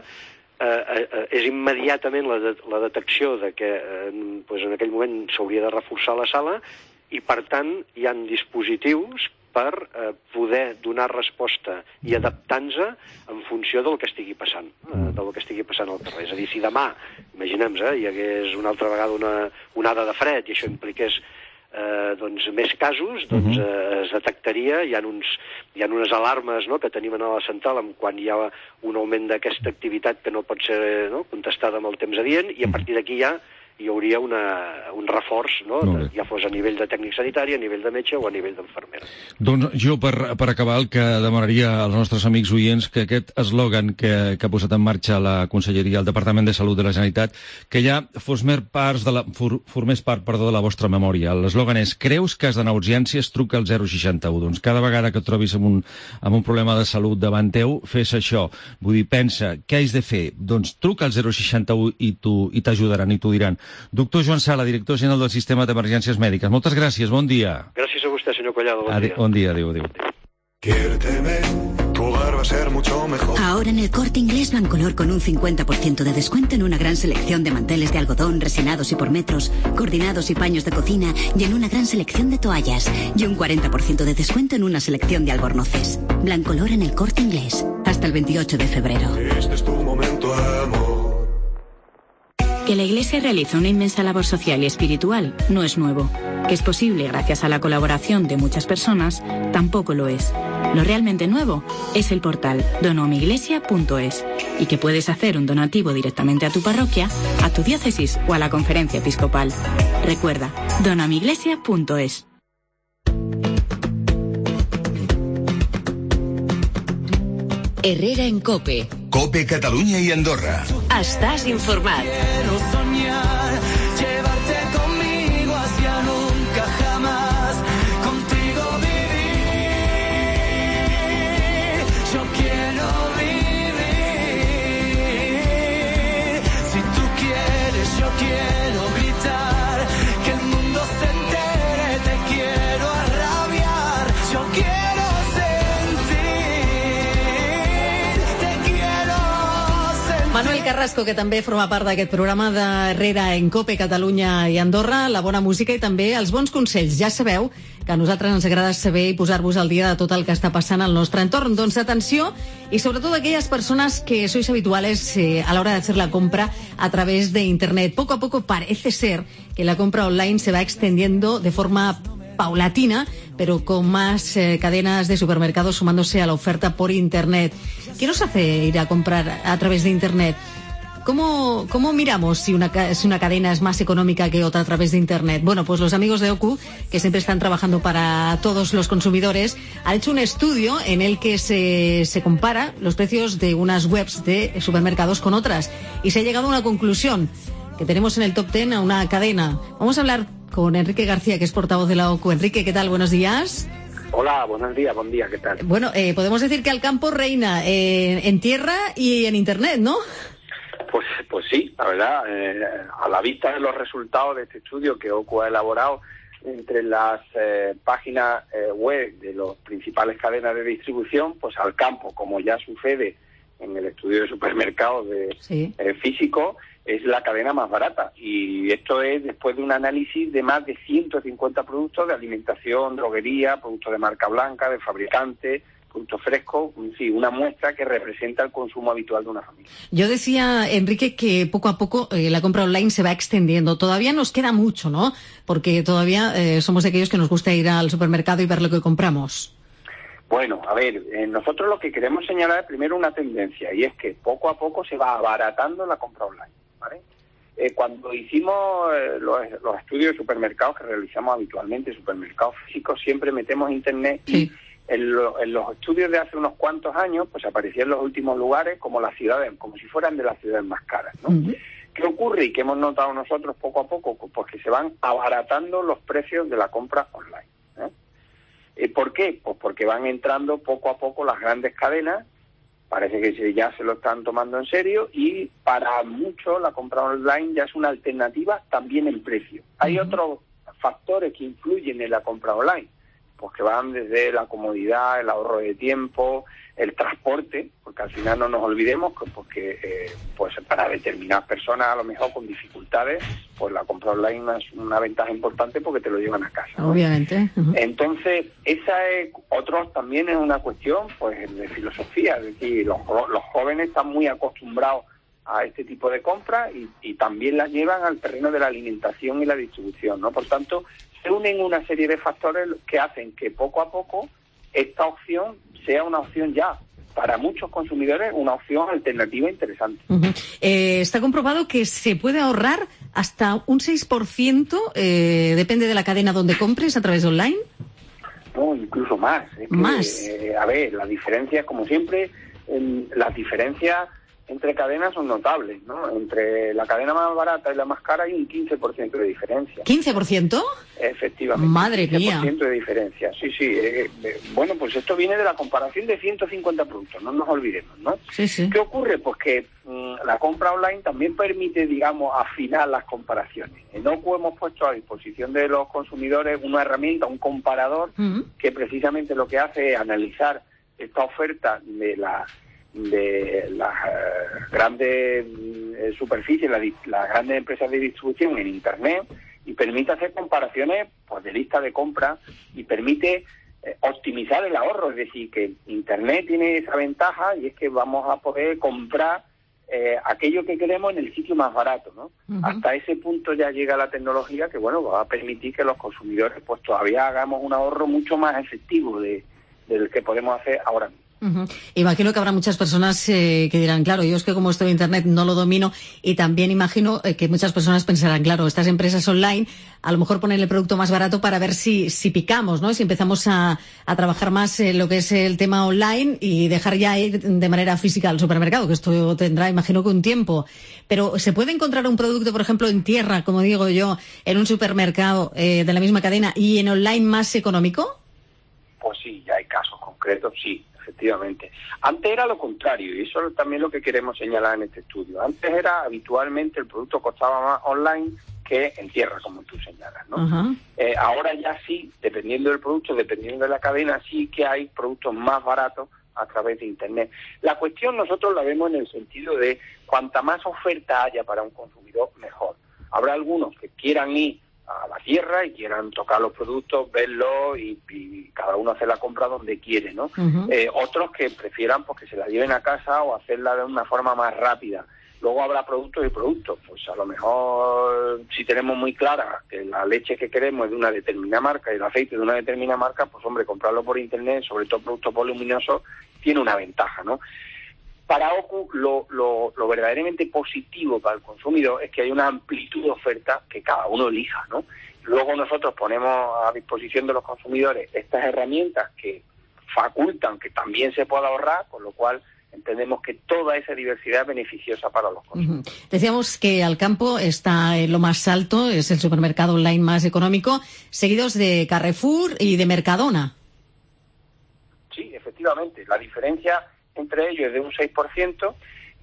és immediatament la detecció de que doncs, en aquell moment s'hauria de reforçar la sala i, per tant, hi ha dispositius per poder donar resposta i adaptar-nos en funció del que estigui passant, del que estigui passant al carrer. És a dir, si demà, imaginem-nos, hi hagués una altra vegada una onada de fred i això impliqués doncs, més casos, doncs es detectaria, hi ha unes alarmes que tenim a la central quan hi ha un augment d'aquesta activitat que no pot ser contestada amb el temps adient i a partir d'aquí hi hauria un reforç, ja fos a nivell de tècnic sanitari, a nivell de metge o a nivell d'infermera.
Doncs jo, per acabar, el que demanaria als nostres amics oients que aquest eslògan que ha posat en marxa la Conselleria, el Departament de Salut de la Generalitat, que ja formés part de la vostra memòria. L'eslògan és: creus que has d'anar a urgències, truca al 061. Doncs cada vegada que et trobis amb un problema de salut davant teu, fes això. Vull dir, pensa, què has de fer? Doncs truca al 061 i t'ajudaran i t'ho diran. Doctor Joan Sala, director general del Sistema d'Emergències Mèdiques. Moltes gràcies, bon dia.
Gràcies a vostè, senyor Collado, bon dia.
Bon dia, adéu.
Quiérteme, tu hogar va a ser mucho mejor.
Ahora en el Corte Inglés Bancolor con un 50% de descuento en una gran selección de manteles de algodón resinados y por metros, coordinados y paños de cocina y en una gran selección de toallas y un 40% de descuento en una selección de albornoces. Bancolor en el Corte Inglés hasta el 28 de febrero.
Este es tu momento, amor.
Que la Iglesia realiza una inmensa labor social y espiritual no es nuevo. Que es posible gracias a la colaboración de muchas personas tampoco lo es. Lo realmente nuevo es el portal donomiglesia.es y que puedes hacer un donativo directamente a tu parroquia, a tu diócesis o a la conferencia episcopal. Recuerda, donomiglesia.es.
Herrera en COPE.
COPE Catalunya i Andorra.
Estàs informat.
Quiero soñar, llevarte conmigo hacia nunca jamás, contigo vivir. Yo quiero vivir. Si tú quieres, yo quiero gritar, que el mundo se entere.
Manuel Carrasco, que també forma part d'aquest programa d'Herrera en COPE, Catalunya i Andorra, la bona música i també els bons consells. Ja sabeu que a nosaltres ens agrada saber i posar-vos al dia de tot el que està passant al nostre entorn. Doncs atenció, y sobre todo aquellas personas que sois habituales a la hora de hacer la compra a través de Internet. Poco a poco parece ser que la compra online se va extendiendo de forma paulatina, pero con más cadenas de supermercados sumándose a la oferta por Internet. ¿Qué nos hace ir a comprar a través de Internet? ¿Cómo miramos si una cadena es más económica que otra a través de Internet? Bueno, pues los amigos de OCU, que siempre están trabajando para todos los consumidores, han hecho un estudio en el que se compara los precios de unas webs de supermercados con otras. Y se ha llegado a una conclusión, que tenemos en el top 10 a una cadena. Vamos a hablar con Enrique García, que es portavoz de la OCU. Enrique, ¿qué tal? Buenos días.
Hola, buenos días, buen día, ¿qué tal?
Bueno, podemos decir que Alcampo reina en tierra y en Internet, ¿no?
Pues sí, la verdad, a la vista de los resultados de este estudio que OCU ha elaborado entre las páginas web de las principales cadenas de distribución, pues Alcampo, como ya sucede en el estudio de supermercados físicos, es la cadena más barata. Y esto es después de un análisis de más de 150 productos de alimentación, droguería, productos de marca blanca, de fabricantes, productos frescos, sí, una muestra que representa el consumo habitual de una familia.
Yo decía, Enrique, que poco a poco la compra online se va extendiendo. Todavía nos queda mucho, ¿no? Porque todavía somos de aquellos que nos gusta ir al supermercado y ver lo que compramos.
Bueno, a ver, nosotros lo que queremos señalar es primero una tendencia, y es que poco a poco se va abaratando la compra online, ¿vale? Cuando hicimos los estudios de supermercados que realizamos habitualmente, supermercados físicos, siempre metemos Internet y en los estudios de hace unos cuantos años, pues aparecían en los últimos lugares como las ciudades, como si fueran de las ciudades más caras, ¿no? ¿Qué ocurre y qué hemos notado nosotros poco a poco? Pues que se van abaratando los precios de la compra online. ¿Por qué? Pues porque van entrando poco a poco las grandes cadenas, parece que ya se lo están tomando en serio, y para muchos la compra online ya es una alternativa también en precio. Hay otros factores que influyen en la compra online, pues que van desde la comodidad, el ahorro de tiempo, el transporte, porque al final no nos olvidemos que pues para determinadas personas a lo mejor con dificultades, pues la compra online es una ventaja importante porque te lo llevan a casa, ¿no?
Obviamente.
Entonces, esa es también es una cuestión pues de filosofía, es decir, los jóvenes están muy acostumbrados a este tipo de compras y también las llevan al terreno de la alimentación y la distribución, ¿no? Por tanto, se unen una serie de factores que hacen que poco a poco esta opción sea una opción ya, para muchos consumidores, una opción alternativa interesante.
Está comprobado que se puede ahorrar hasta un 6%, depende de la cadena donde compres, a través de online.
No, incluso más. ¿Más? A ver, las diferencias, como siempre, las diferencias entre cadenas son notables, ¿no? Entre la cadena más barata y la más cara hay un 15% de diferencia.
¿15%?
Efectivamente.
Madre mía.
15% de diferencia, sí. Bueno, pues esto viene de la comparación de 150 productos, no nos olvidemos, ¿no?
Sí.
¿Qué ocurre? Pues que la compra online también permite, digamos, afinar las comparaciones. En OCU hemos puesto a disposición de los consumidores una herramienta, un comparador, que precisamente lo que hace es analizar esta oferta de las grandes superficies, las grandes empresas de distribución en Internet, y permite hacer comparaciones pues de lista de compra y permite optimizar el ahorro. Es decir, que Internet tiene esa ventaja, y es que vamos a poder comprar aquello que queremos en el sitio más barato, ¿no? Hasta ese punto ya llega la tecnología que, bueno, va a permitir que los consumidores pues todavía hagamos un ahorro mucho más efectivo del que podemos hacer ahora mismo.
Imagino que habrá muchas personas que dirán, claro, yo es que como esto de Internet no lo domino, y también imagino que muchas personas pensarán, claro, estas empresas online a lo mejor ponen el producto más barato para ver si picamos, ¿no? Si empezamos a trabajar más en lo que es el tema online y dejar ya ir de manera física al supermercado, que esto tendrá, imagino, que un tiempo. Pero ¿se puede encontrar un producto, por ejemplo, en tierra, como digo yo, en un supermercado de la misma cadena y en online más económico?
Pues sí, ya hay casos concretos, sí. Efectivamente. Antes era lo contrario, y eso es también lo que queremos señalar en este estudio. Antes era habitualmente el producto costaba más online que en tierra, como tú señalas, ¿no? Ahora ya sí, dependiendo del producto, dependiendo de la cadena, sí que hay productos más baratos a través de Internet. La cuestión nosotros la vemos en el sentido de cuanta más oferta haya para un consumidor, mejor. Habrá algunos que quieran ir a la tierra y quieran tocar los productos, verlos y cada uno hacer la compra donde quiere, ¿no? Otros que prefieran pues que se la lleven a casa o hacerla de una forma más rápida. Luego habrá productos y productos. Pues a lo mejor, si tenemos muy clara que la leche que queremos es de una determinada marca y el aceite de una determinada marca, pues hombre, comprarlo por Internet, sobre todo productos voluminosos, tiene una ventaja, ¿no? Para OCU, lo verdaderamente positivo para el consumidor es que hay una amplitud de oferta que cada uno elija, ¿no? Luego nosotros ponemos a disposición de los consumidores estas herramientas que facultan que también se pueda ahorrar, con lo cual entendemos que toda esa diversidad es beneficiosa para los consumidores.
Decíamos que Alcampo está en lo más alto, es el supermercado online más económico, seguidos de Carrefour y de Mercadona.
Sí, efectivamente. La diferencia entre ellos es de un 6%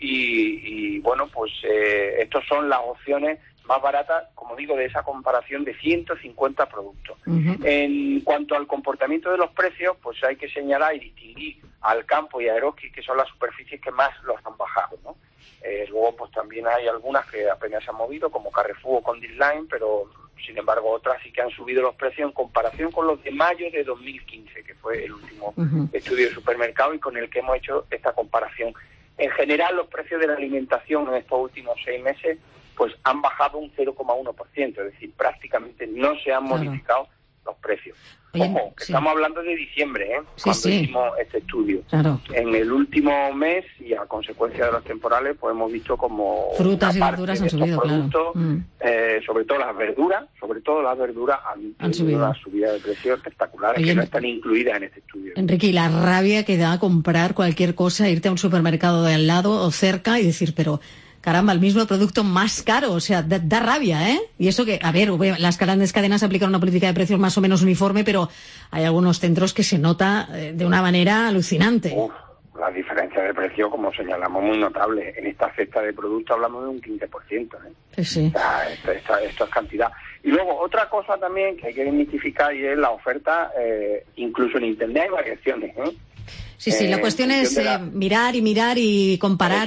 y bueno, pues estos son las opciones más baratas, como digo, de esa comparación de 150 productos. En cuanto al comportamiento de los precios, pues hay que señalar y distinguir a Alcampo y a Eroski, que son las superficies que más los han bajado, ¿no? Luego, pues también hay algunas que apenas se han movido, como Carrefour o Condis Line, pero sin embargo otras sí que han subido los precios en comparación con los de mayo de 2015, que fue el último estudio de supermercado y con el que hemos hecho esta comparación. En general, los precios de la alimentación en estos últimos 6 meses pues han bajado un 0,1%, es decir, prácticamente no se han modificado los precios. Ojo, que estamos hablando de diciembre, cuando hicimos este estudio.
Claro.
En el último mes, y a consecuencia de los temporales, pues hemos visto como
frutas y verduras han subido,
productos, sobre todo las verduras, han subido una subida de precios espectaculares que no están incluidas en este estudio.
Enrique, y la rabia que da comprar cualquier cosa, irte a un supermercado de al lado o cerca y decir, pero caramba, el mismo producto más caro, o sea, da rabia, ¿eh? Y eso que, a ver, las grandes cadenas aplican una política de precios más o menos uniforme, pero hay algunos centros que se nota de una manera alucinante.
La diferencia de precio, como señalamos, muy notable. En esta cesta de productos hablamos de un 15%, ¿eh?
Sí.
O sea, esto es cantidad. Y luego, otra cosa también que hay que desmitificar y es la oferta, incluso en Internet hay variaciones, ¿eh?
Sí, la cuestión es mirar y comparar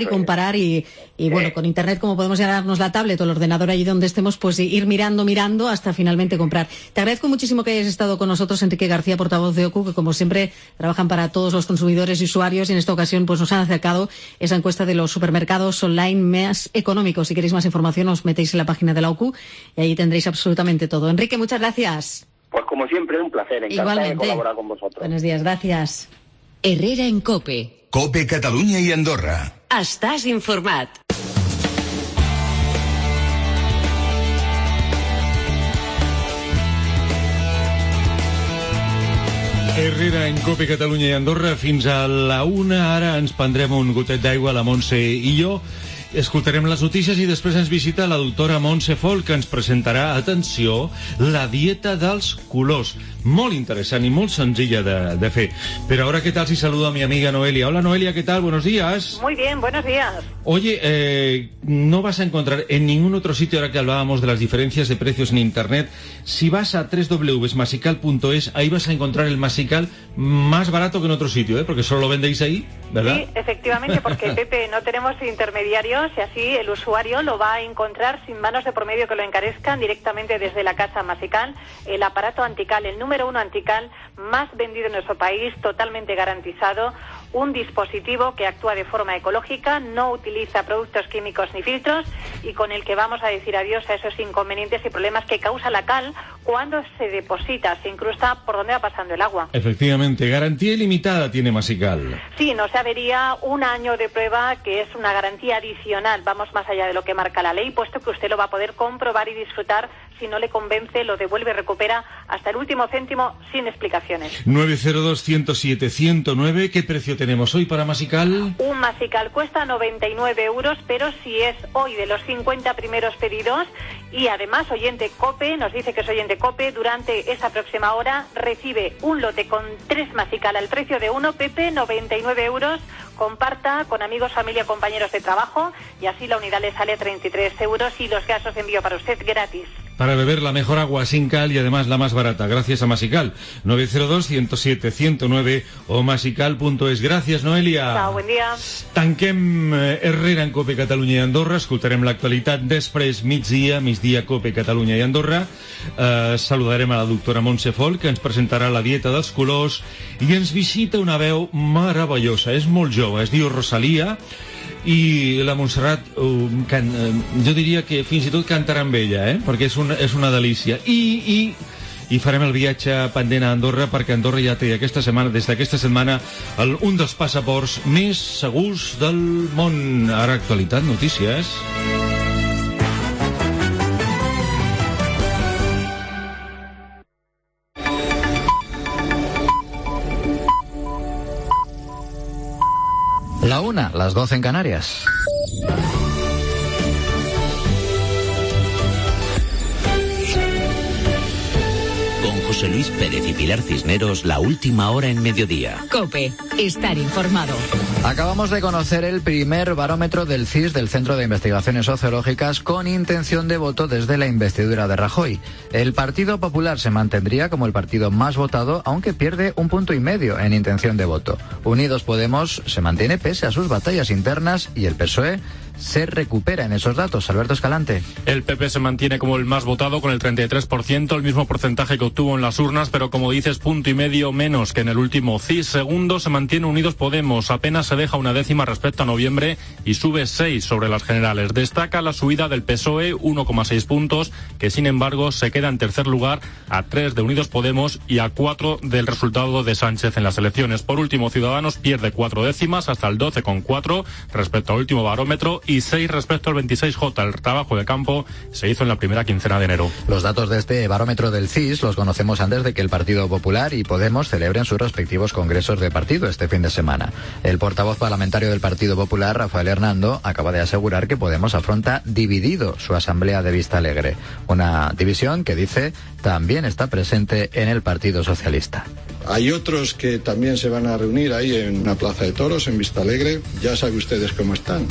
y bueno, con Internet, como podemos llevarnos la tablet o el ordenador allí donde estemos, pues ir mirando hasta finalmente comprar. Te agradezco muchísimo que hayas estado con nosotros, Enrique García, portavoz de OCU, que como siempre trabajan para todos los consumidores y usuarios, y en esta ocasión pues nos han acercado esa encuesta de los supermercados online más económicos. Si queréis más información, os metéis en la página de la OCU y ahí tendréis absolutamente todo. Enrique, muchas gracias.
Pues como siempre, un placer, encantado de colaborar con vosotros.
Buenos días, gracias.
Herrera en COPE.
COPE Catalunya i Andorra.
Estàs informat.
Herrera en COPE Catalunya i Andorra. Fins a la 1, ara ens prendrem un gotet d'aigua, la Montse i jo. Escoltarem les notícies i després ens visita la doctora Montse Folk, que ens presentarà, atenció, la dieta dels colors. Molt interessant i molt senzilla de fer. Pero ahora, ¿qué tal si saludo a mi amiga Noelia? Hola, Noelia, ¿qué tal? Buenos días.
Muy bien, buenos días.
Oye, no vas a encontrar en ningún otro sitio, ahora que hablábamos de las diferencias de precios en Internet, si vas a www.masical.es, ahí vas a encontrar el masical más barato que en otro sitio, ¿eh? Porque solo lo vendéis ahí, ¿verdad?
Sí, efectivamente, porque, Pepe, no tenemos intermediarios y así el usuario lo va a encontrar sin manos de por medio que lo encarezcan directamente desde la casa Masical. El aparato Antical, el número 1 Antical más vendido en nuestro país, totalmente garantizado. Un dispositivo que actúa de forma ecológica, no utiliza productos químicos ni filtros y con el que vamos a decir adiós a esos inconvenientes y problemas que causa la cal cuando se deposita, se incrusta por donde va pasando el agua.
Efectivamente, garantía ilimitada tiene Masical.
Sí, nos avería 1 año de prueba, que es una garantía adicional. Vamos más allá de lo que marca la ley, puesto que usted lo va a poder comprobar y disfrutar. Si no le convence, lo devuelve y recupera hasta el último céntimo sin explicaciones.
902-107-109, ¿qué precio tenemos hoy para Masical?
Un Masical cuesta 99 euros, pero si es hoy de los 50 primeros pedidos y además oyente COPE, nos dice que es oyente COPE, durante esa próxima hora recibe un lote con 3 Masical al precio de 1, Pepe, 99 euros. Comparta con amigos, familia, compañeros de trabajo y así la unidad le sale 33 euros y los gastos de envío para usted gratis.
para beber la mejor agua sin cal y además la más barata, gracias a Masical. 902-107-109 o masical.es. Gràcies, Noelia.
Ciao, buen dia.
Tanquem Herrera en Cope Catalunya i Andorra, escoltarem l'actualitat, després migdia Cope Catalunya i Andorra. Saludarem a la doctora Montse Folk, que ens presentarà la dieta dels colors, i ens visita una veu meravellosa, és molt jove, es diu Rosalia, i la Montserrat jo diria que fins i tot cantarà amb ella, perquè és una delícia. I farem el viatge pendent a Andorra, perquè Andorra ja té des d'aquesta setmana un dels passaports més segurs del món. Ara actualitat, notícies.
La 1, las 12 en Canarias.
Con José Luis Pérez y Pilar Cisneros, la última hora en mediodía.
COPE, estar informado.
Acabamos de conocer el primer barómetro del CIS, del Centro de Investigaciones Sociológicas, con intención de voto desde la investidura de Rajoy. El Partido Popular se mantendría como el partido más votado, aunque pierde 1,5 puntos en intención de voto. Unidos Podemos se mantiene pese a sus batallas internas y el PSOE se recupera en esos datos. Alberto Escalante.
El PP se mantiene como el más votado con el 33%, el mismo porcentaje que obtuvo en las urnas, pero como dices, 1,5 puntos menos que en el último CIS. Segundo se mantiene Unidos Podemos, apenas se deja una décima respecto a noviembre y sube 6 sobre las generales. Destaca la subida del PSOE, 1,6 puntos, que sin embargo se queda en tercer lugar, a 3 de Unidos Podemos y a 4 del resultado de Sánchez en las elecciones. Por último, Ciudadanos pierde 4 décimas hasta el 12,4 respecto al último barómetro y 6 respecto al 26J. El trabajo de campo se hizo en la primera quincena de enero.
Los datos de este barómetro del CIS los conocemos antes de que el Partido Popular y Podemos celebren sus respectivos congresos de partido este fin de semana. El portavoz parlamentario del Partido Popular, Rafael Hernando, acaba de asegurar que Podemos afronta dividido su asamblea de Vistalegre. Una división que, dice, también está presente en el Partido Socialista.
Hay otros que también se van a reunir ahí en una plaza de toros, en Vistalegre. Ya saben ustedes cómo están.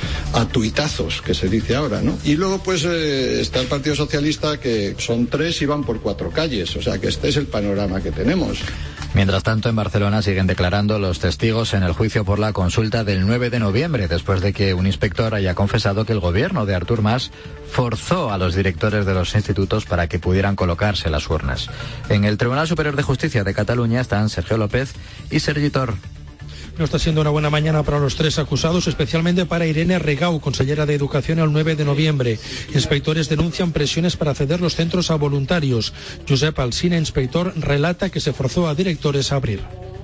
A tuitazos, que se dice ahora, ¿no? Y luego, pues, está el Partido Socialista, que son 3 y van por 4 calles. O sea, que este es el panorama que tenemos.
Mientras tanto, en Barcelona siguen declarando los testigos en el juicio por la consulta del 9 de noviembre, después de que un inspector haya confesado que el gobierno de Artur Mas forzó a los directores de los institutos para que pudieran colocarse las urnas. En el Tribunal Superior de Justicia de Cataluña están Sergio López y Sergi Tor.
No está siendo una buena mañana para los 3 acusados, especialmente para Irene Rigau, consellera de Educación, el 9 de noviembre. Inspectores denuncian presiones para ceder los centros a voluntarios. Josep Alsina, inspector, relata que se forzó a directores a abrir.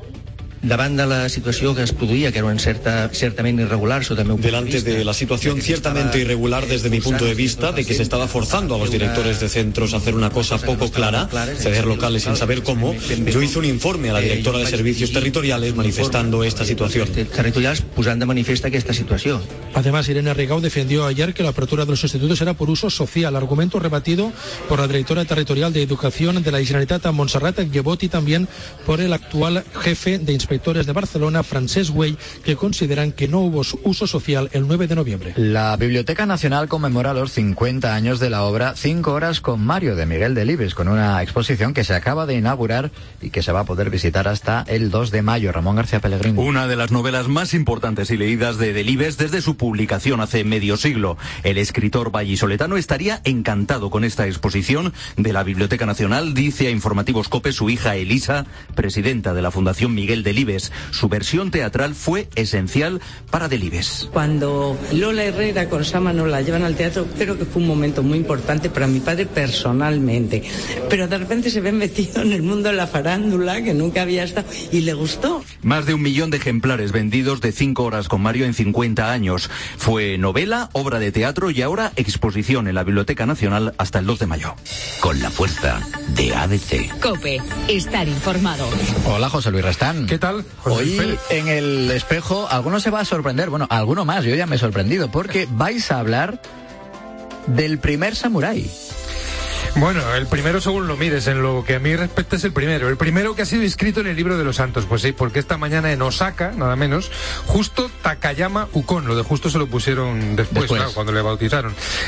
Davant de la situació que es produïa, que era ciertamente irregular,
delante de la situación ciertamente irregular desde mi punto de vista, de que se estaba forzando a los directores de centros a hacer una cosa poco clara, ceder locales sin saber cómo, yo hice un informe a la directora de Servicios Territoriales manifestando esta situación.
Territorials posant de manifesta aquesta situació.
Además, Irene Rigau defendió ayer que la apertura de los institutos era por uso social, argumento rebatido por la directora territorial de Educación de la Generalitat, Montserrat Llebot, y también por el actual jefe de inspectores de Barcelona, Francesc Güell, que consideran que no hubo uso social el 9 de noviembre.
La Biblioteca Nacional conmemora los 50 años de la obra 5 horas con Mario, de Miguel Delibes, con una exposición que se acaba de inaugurar y que se va a poder visitar hasta el 2 de mayo. Ramón García Pellegrini.
Una de las novelas más importantes y leídas de Delibes desde su publicación hace medio siglo. El escritor vallisoletano estaría encantado con esta exposición de la Biblioteca Nacional, dice a Informativos COPE su hija Elisa, presidenta de la Fundación Miguel Delibes. Su versión teatral fue esencial para Delibes.
Cuando Lola Herrera con Sama nos la llevan al teatro, creo que fue un momento muy importante para mi padre personalmente. Pero de repente se ve metido en el mundo de la farándula, que nunca había estado, y le gustó.
Más de 1 millón de ejemplares vendidos de 5 horas con Mario en 50 años. Fue novela, obra de teatro y ahora exposición en la Biblioteca Nacional hasta el 2 de mayo.
Con la fuerza de ABC.
COPE, estar informado.
Hola, José Luis Restán.
¿Qué tal?
Hoy en el espejo, alguno se va a sorprender, bueno, alguno más, yo ya me he sorprendido, porque vais a hablar del primer samurái.
Bueno, el primero según lo mires, en lo que a mí respecta es el primero. El primero que ha sido inscrito en el libro de los santos. Pues sí, porque esta mañana en Osaka, nada menos, Justo Takayama Ukon, lo de justo se lo pusieron después. Claro, cuando le bautizaron.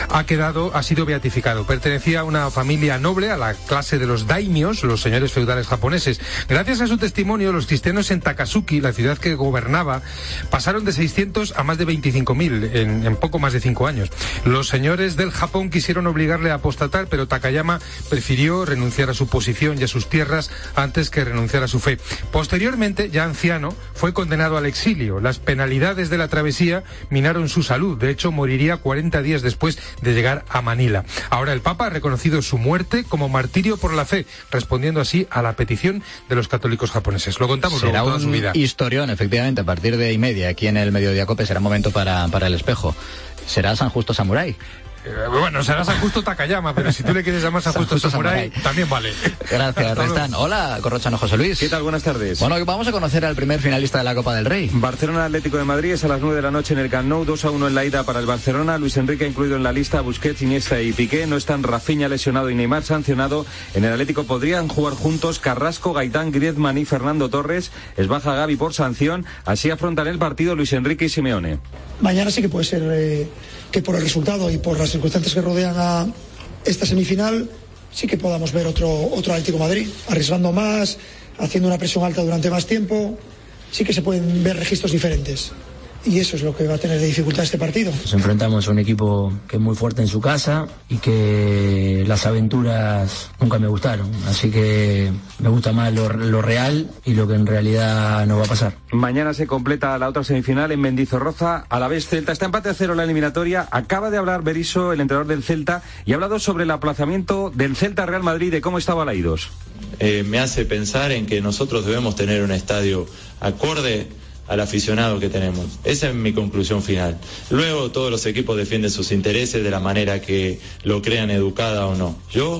Ha sido beatificado. Pertenecía a una familia noble, a la clase de los daimios, los señores feudales japoneses. Gracias a su testimonio, los cristianos en Takasuki, la ciudad que gobernaba, pasaron de 600 a más de 25.000 en poco más de 5 años. Los señores del Japón quisieron obligarle a apostatar, pero Takayama prefirió renunciar a su posición y a sus tierras antes que renunciar a su fe. Posteriormente, ya anciano, fue condenado al exilio. Las penalidades de la travesía minaron su salud. De hecho, moriría 40 días después de llegar a Manila. Ahora el Papa ha reconocido su muerte como martirio por la fe, respondiendo así a la petición de los católicos japoneses. Lo contamos luego toda su vida.
Será un historión, efectivamente, a partir de 1:30 aquí en el Mediodía Cope. Será momento para el espejo. Será San Justo Samurai.
Bueno, será San Justo Takayama, pero si tú le quieres llamar San Justo Samurai, también vale.
Gracias, Restán. Hola, Corrochano José Luis.
¿Qué tal? Buenas tardes.
Bueno, vamos a conocer al primer finalista de la Copa del Rey.
Barcelona Atlético de Madrid es a las 9 de la noche en el Camp Nou, 2-1 en la ida para el Barcelona. Luis Enrique ha incluido en la lista a Busquets, Iniesta y Piqué. No están Rafinha lesionado y Neymar sancionado. En el Atlético podrían jugar juntos Carrasco, Gaitán, Griezmann y Fernando Torres. Es baja Gavi por sanción. Así afrontan el partido Luis Enrique y Simeone.
Mañana sí que puede ser que por el resultado y por las circunstancias que rodean a esta semifinal sí que podamos ver otro Atlético Madrid, arriesgando más, haciendo una presión alta durante más tiempo. Sí que se pueden ver registros diferentes. Y eso es lo que va a tener de dificultad este partido.
Nos enfrentamos a un equipo que es muy fuerte en su casa y que las aventuras nunca me gustaron. Así que me gusta más lo real y lo que en realidad nos va a pasar.
Mañana se completa la otra semifinal en Mendizorroza. A la vez Celta está empate a 0 en la eliminatoria. Acaba de hablar Berizzo, el entrenador del Celta, y ha hablado sobre el aplazamiento del Celta Real Madrid, de cómo estaba Balaídos.
Me hace pensar en que nosotros debemos tener un estadio acorde al aficionado que tenemos. Esa es mi conclusión final. Luego todos los equipos defienden sus intereses de la manera que lo crean educada o no. Yo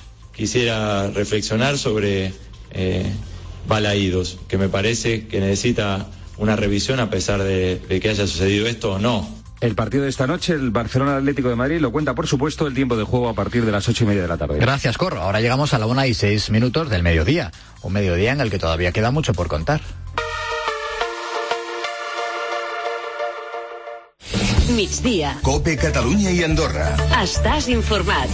quisiera reflexionar sobre Balaídos, que me parece que necesita una revisión a pesar de que haya sucedido esto o no.
El partido de esta noche, el Barcelona Atlético de Madrid, lo cuenta por supuesto el tiempo de juego a partir de las 8:30 de la tarde.
Gracias, Corro. Ahora llegamos a la 1:06 del mediodía. Un mediodía en el que todavía queda mucho por contar.
Migdia.
Cope Catalunya i Andorra.
Estàs informat.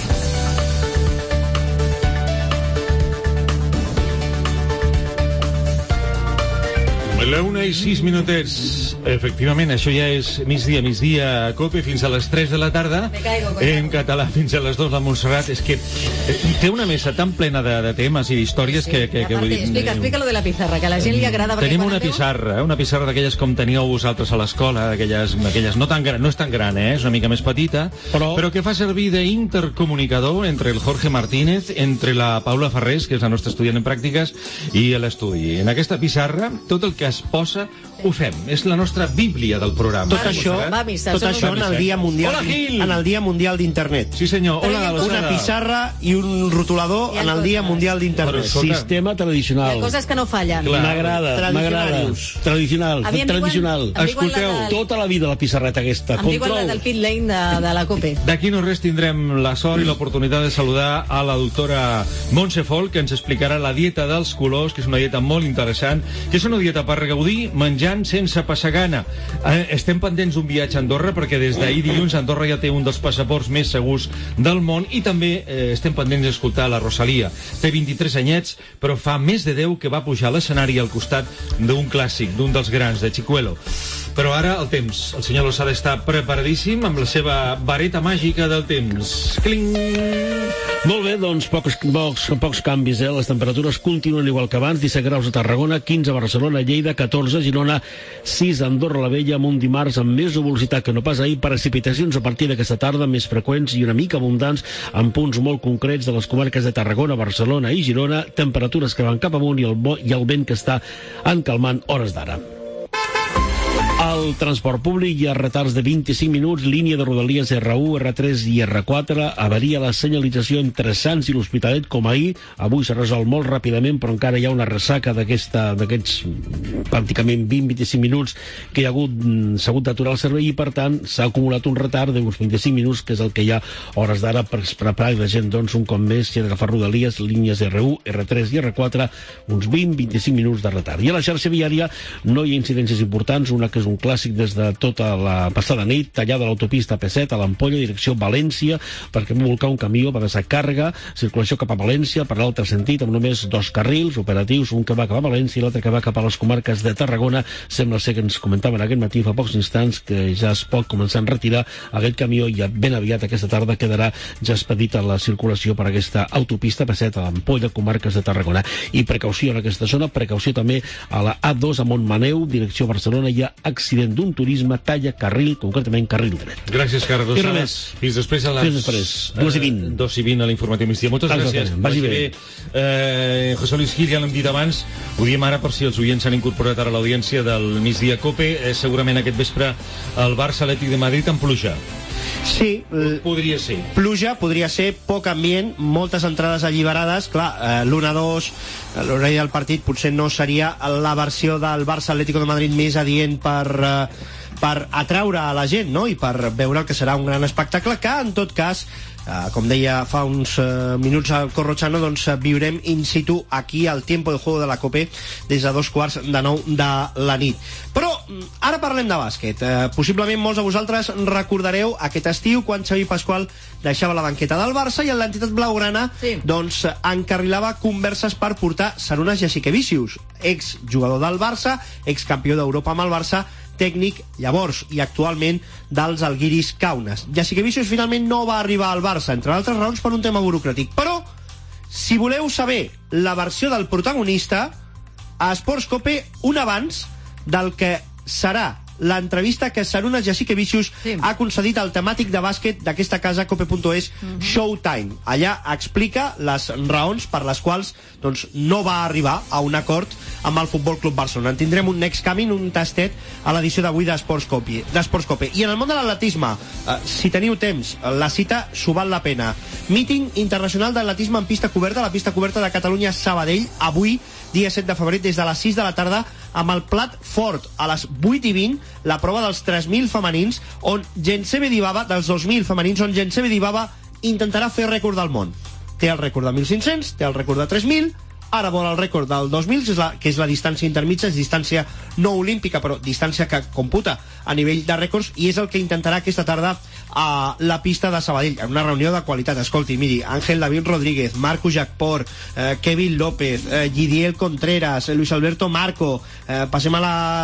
La 1:06. Efectivament, això ja és migdia a Cope, fins a les 3 de la tarda. En català fins a les 2 la Montserrat. És que té una mesa tan plena de temes i d'històries que vull dir...
Explica lo de la pizarra, que a la gent li agrada.
Tenim una pissarra d'aquelles com teníeu vosaltres a l'escola, aquelles no tan gran, no és tan gran, és una mica més petita, però que fa servir d'intercomunicador entre el Jorge Martínez, entre la Paula Farrés, que és la nostra estudiant en pràctiques, i l'estudi. En aquesta pissarra, tot el que es posa ho fem. És la nostra bíblia del programa.
Tot això en el Dia Mundial, en el Dia Mundial d'Internet.
Sí, senyor.
Una pissarra i un rotulador en el Dia Mundial d'Internet. Sistema tradicional.
Hi ha coses que no fallen.
M'agrada. Tradicional.
Escolteu,
tota la vida la pissarreta aquesta.
Em diuen la del pit lane de la COPE.
D'aquí no res tindrem la sort i l'oportunitat de saludar a la doctora Montse Folk, que ens explicarà la dieta dels colors, que és una dieta molt interessant, que és una dieta per gaudir menjant sense passar gana. Estem pendents d'un viatge a Andorra, perquè des d'ahir dilluns Andorra ja té un dels passaports més segurs del món, i també estem pendents d'escoltar la Rosalia. Té 23 anyets, però fa més de 10 que va pujar a l'escenari al costat d'un clàssic, d'un dels grans, de Chicuelo. Però ara el temps. El senyor Lozada està preparadíssim amb la seva vareta màgica del temps. Cling!
Molt bé, doncs pocs canvis, Les temperatures continuen igual que abans. 17 graus a Tarragona, 15 a Barcelona, Lleida, 14 a Girona, 6 a Andorra la Vella, amb un dimarts amb més nuvolositat que no pas ahir. Precipitacions a partir d'aquesta tarda més freqüents i una mica abundants en punts molt concrets de les comarques de Tarragona, Barcelona i Girona. Temperatures que van cap amunt i el vent que està encalmant hores d'ara. El el transport públic hi ha retards de 25 minuts, línia de Rodalies R1, R3 i R4, avaria la senyalització entre Sants i l'Hospitalet com ahir. Avui s'ha resolt molt ràpidament, però encara hi ha una ressaca d'aquests pràcticament 20-25 minuts que s'ha hagut d'aturar el servei i, per tant, s'ha acumulat un retard d'uns 25 minuts, que és el que hi ha hores d'ara per preparar la gent, doncs, un cop més, si ha d'agafar Rodalies, línies R1, R3 i R4, uns 20-25 minuts de retard. I a la xarxa viària no hi ha incidències importants, una que és un clàssic des de tota la passada nit, tallada l'autopista P7 a l'Ampolla, direcció València, perquè va volcar un camió, va deixar càrrega, circulació cap a València, per l'altre sentit, amb només 2 carrils operatius, un que va cap a València i l'altre que va cap a les comarques de Tarragona. Sembla ser que ens comentaven aquest matí, fa pocs instants, que ja es pot començar a retirar aquest camió i ben aviat aquesta tarda quedarà ja expedita la circulació per aquesta autopista P7 a l'Ampolla, comarques de Tarragona. I precaució en aquesta zona, precaució també a la A2 a Montmaneu, direcció Barcelona, hi ha accident d'un turisme, talla carril, concretament carril dret.
Gràcies, Carlos.
I res.
Fins després a les
2:20.
2:20 a l'informatiu migdia. Moltes gràcies.
Vagi bé.
José Luis Gil, ja l'hem dit abans, ho diem ara per si els oients s'han incorporat ara a l'audiència del migdia COPE. Segurament aquest vespre el Barça Atlètic de Madrid amb pluja.
Sí,
podria ser.
Pluja, podria ser, poc ambient, moltes entrades alliberades. Clar, l'1-2, l'horari del partit potser no seria la versió del Barça Atlético de Madrid més adient per atraure a la gent, no? I per veure el que serà un gran espectacle que, en tot cas, com deia fa uns minuts al Corrochano, doncs viurem in situ aquí al tiempo de juego de la COPE des de 8:45 de la nit. Però ara parlem de bàsquet. Possiblement molts de vosaltres recordareu aquest estiu quan Xavi Pasqual deixava la banqueta del Barça i l'entitat blaugrana doncs encarrilava converses per portar Sarunas Jasikevičius, exjugador del Barça, excampió d'Europa amb el Barça, tècnic llavors i actualment dels Žalgiris Kaunas. Jasikevičius finalment no va arribar al Barça, entre altres raons per un tema burocràtic. Però, si voleu saber la versió del protagonista, a Esports Cope, un abans del que serà l'entrevista que Sarunas Jasikevičius ha concedit al temàtic de bàsquet d'aquesta casa cope.es, Showtime. Allà explica les raons per les quals doncs, no va arribar a un acord amb el Futbol Club Barcelona. En tindrem un next coming, un tastet a l'edició d'avui d'Esports Cope. I en el món de l'atletisme, si teniu temps, la cita s'ho val la pena. Míting internacional d'atletisme en pista coberta, la pista coberta de Catalunya Sabadell, avui, dia 7 de febrer, des de les 6 de la tarda, amb el plat fort a les 8:20, la prova dels 3.000 femenins, on Jensebe Dibaba, dels 2.000 femenins, on Jensebe Dibaba intentarà fer rècord del món. Té el rècord de 1.500, té el rècord de 3.000, ara vol el rècord del 2.000, que és la distància intermitja, és distància no olímpica, però distància que computa a nivell de rècords, i és el que intentarà aquesta tarda a la pista de Sabadell, en una reunió de qualitat. Escolti, miri, Ángel David Rodríguez, Marco Jacpor, Kevin López, Gidiel Contreras, Luis Alberto Marco, passem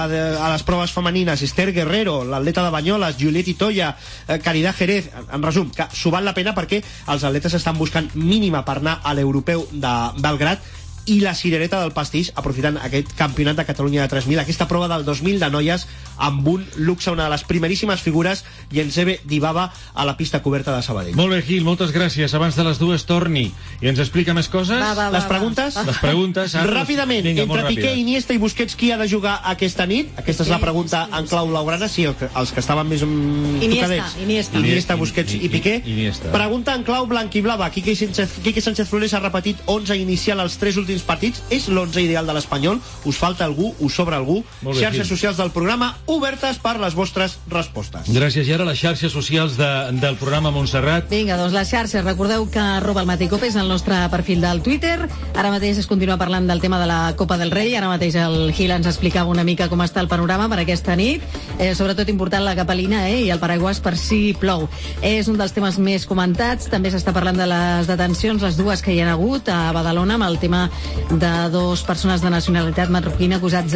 a les proves femenines, Esther Guerrero, l'atleta de Banyoles, Juliet Itoya, Caridad Jerez. En resum, que s'ho val la pena perquè els atletes estan buscant mínima per anar a l'europeu de Belgrat, i la cirereta del pastís, aprofitant aquest campionat de Catalunya de 3.000, aquesta prova del 2.000 de noies, amb un luxe, una de les primeríssimes figures, Jensebe Dibaba a la pista coberta de Sabadell.
Molt bé, Gil, moltes gràcies. Abans de les 2 torni i ens explica més coses.
Les preguntes?
Les preguntes.
Ràpidament, vinga, entre Piqué, Iniesta i Busquets, qui ha de jugar aquesta nit? Aquesta és la pregunta en clau blaugrana. Sí, els que estaven més tocadets. Iniesta, Busquets i Piqué. Pregunta en clau blanquiblava. Quique Sánchez Flores ha repetit 11 inicial als 3 últims partits. És l'11 ideal de l'Espanyol? Us falta algú? Us sobra algú? Xarxes socials del programa obertes per les vostres respostes.
Gràcies. I ara les xarxes socials del programa Montserrat.
Vinga, doncs les xarxes. Recordeu que @el_matí_cope és el nostre perfil del Twitter. Ara mateix es continua parlant del tema de la Copa del Rei. Ara mateix el Gil ens explicava una mica com està el panorama per aquesta nit. Sobretot important la capelina i el paraigües per si plou. És un dels temes més comentats. També s'està parlant de les detencions, les dues que hi ha hagut a Badalona, amb el tema de 2 persones de nacionalitat marroquina acusats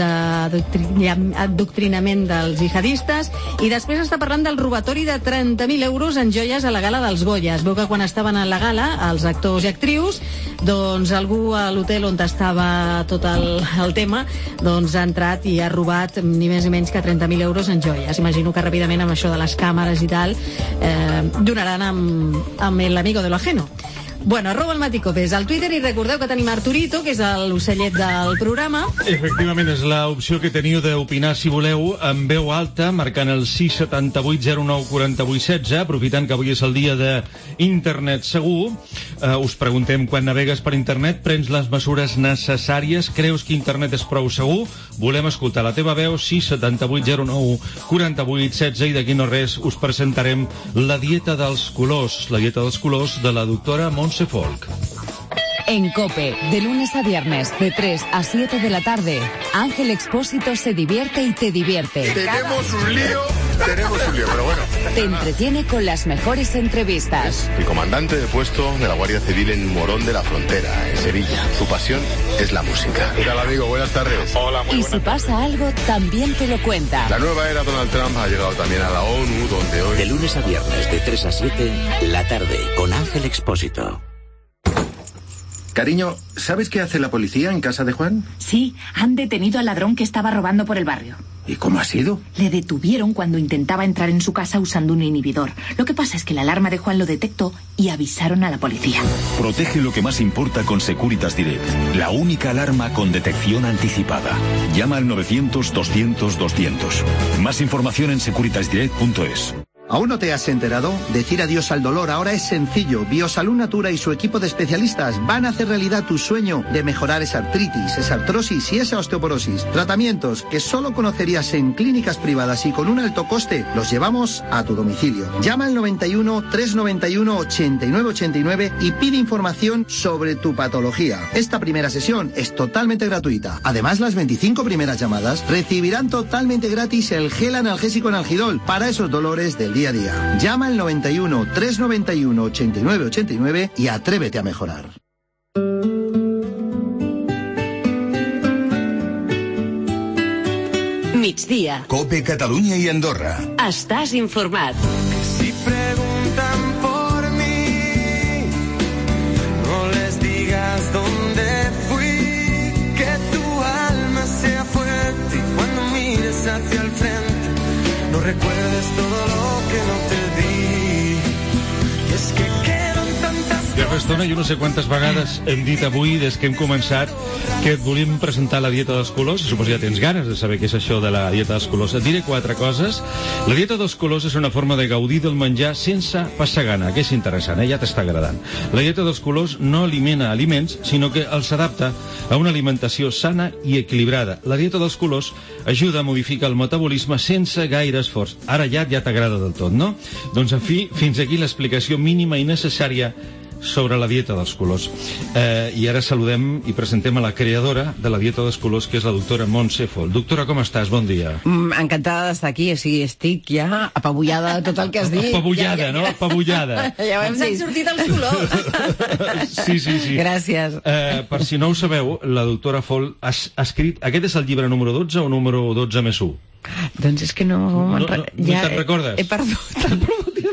d'adoctrinament dels jihadistes. I després està parlant del robatori de 30.000 euros en joies a la gala dels Goya. Es veu que quan estaven a la gala, els actors i actrius, doncs algú a l'hotel on estava tot el tema, doncs ha entrat i ha robat ni més ni menys que 30.000 euros en joies. Imagino que ràpidament amb això de les càmeres i tal donaran amb el amigo de lo ajeno. Bueno, @elmaticope és al Twitter i recordeu que tenim Arturito, que és l'ocellet del programa.
Efectivament, és l'opció que teniu d'opinar, si voleu, en veu alta, marcant el 678 09 48 16, aprofitant que avui és el dia d'internet segur. Us preguntem, quan navegues per internet, prens les mesures necessàries? Creus que internet és prou segur? Volem escoltar la teva veu, 678 09 48 16, i d'aquí no res us presentarem la dieta dels colors, de la doctora Montse Folk.
En COPE, de lunes a viernes, de 3 a 7 de la tarde, Ángel Expósito se divierte y te divierte.
Tenemos un lío, pero bueno.
Te entretiene con las mejores entrevistas.
El comandante de puesto de la Guardia Civil en Morón de la Frontera, en Sevilla. Su pasión es la música. ¿Qué tal, amigo? Buenas tardes. Hola, muy
Y
buenas
si
tardes.
pasa algo, también te lo cuenta.
La nueva era Donald Trump ha llegado también a la ONU, donde hoy...
De lunes a viernes, de 3 a 7, la tarde, con Ángel Expósito.
Cariño, ¿sabes qué hace la policía en casa de Juan?
Sí, han detenido al ladrón que estaba robando por el barrio.
¿Y cómo ha sido?
Le detuvieron cuando intentaba entrar en su casa usando un inhibidor. Lo que pasa es que la alarma de Juan lo detectó y avisaron a la policía.
Protege lo que más importa con Securitas Direct, la única alarma con detección anticipada. Llama al 900-200-200. Más información en securitasdirect.es.
¿Aún no te has enterado? Decir adiós al dolor ahora es sencillo. Biosalud Natura y su equipo de especialistas van a hacer realidad tu sueño de mejorar esa artritis, esa artrosis y esa osteoporosis. Tratamientos que solo conocerías en clínicas privadas y con un alto coste, los llevamos a tu domicilio. Llama al 91 391 89 89 y pide información sobre tu patología. Esta primera sesión es totalmente gratuita. Además, las 25 primeras llamadas recibirán totalmente gratis el gel analgésico Analgidol para esos dolores del día a día. Llama al 91 391 89 89 y atrévete a mejorar.
Migdia.
COPE Catalunya i Andorra.
Estàs informat.
Si preguntan por mí, no les digas dónde fui, que tu alma sea fuerte y cuando mires hacia el frente no recuerdes todo lo que no te di. Y es que quedan tantas
Ja fa estona, jo no sé quantes vegades hem dit avui, des que hem començat, que et volíem presentar la dieta dels colors. Suposo que ja tens ganes de saber què és això de la dieta dels colors. Et diré 4 coses. La dieta dels colors és una forma de gaudir del menjar sense passar gana, que és interessant, ja t'està agradant. La dieta dels colors no elimina aliments, sinó que els adapta a una alimentació sana i equilibrada. La dieta dels colors ajuda a modificar el metabolisme sense gaire esforç. Ara ja t'agrada del tot, no? Doncs, en fi, fins aquí l'explicació mínima i necessària sobre la dieta dels colors. I ara saludem i presentem a la creadora de la dieta dels colors, que és la doctora Montse Folk. Doctora, com estàs? Bon dia.
Encantada d'estar aquí, o sigui, estic ja apabullada de tot el que has dit.
Apabullada, no? Apabullada.
Ja ho hem dit.
Ens han sortit els colors.
Sí.
Gràcies.
Per si no ho sabeu, la doctora Folk ha escrit... Aquest és el llibre número 12 o número 12 més 1?
Doncs és que no
te'n recordes?
He perdut.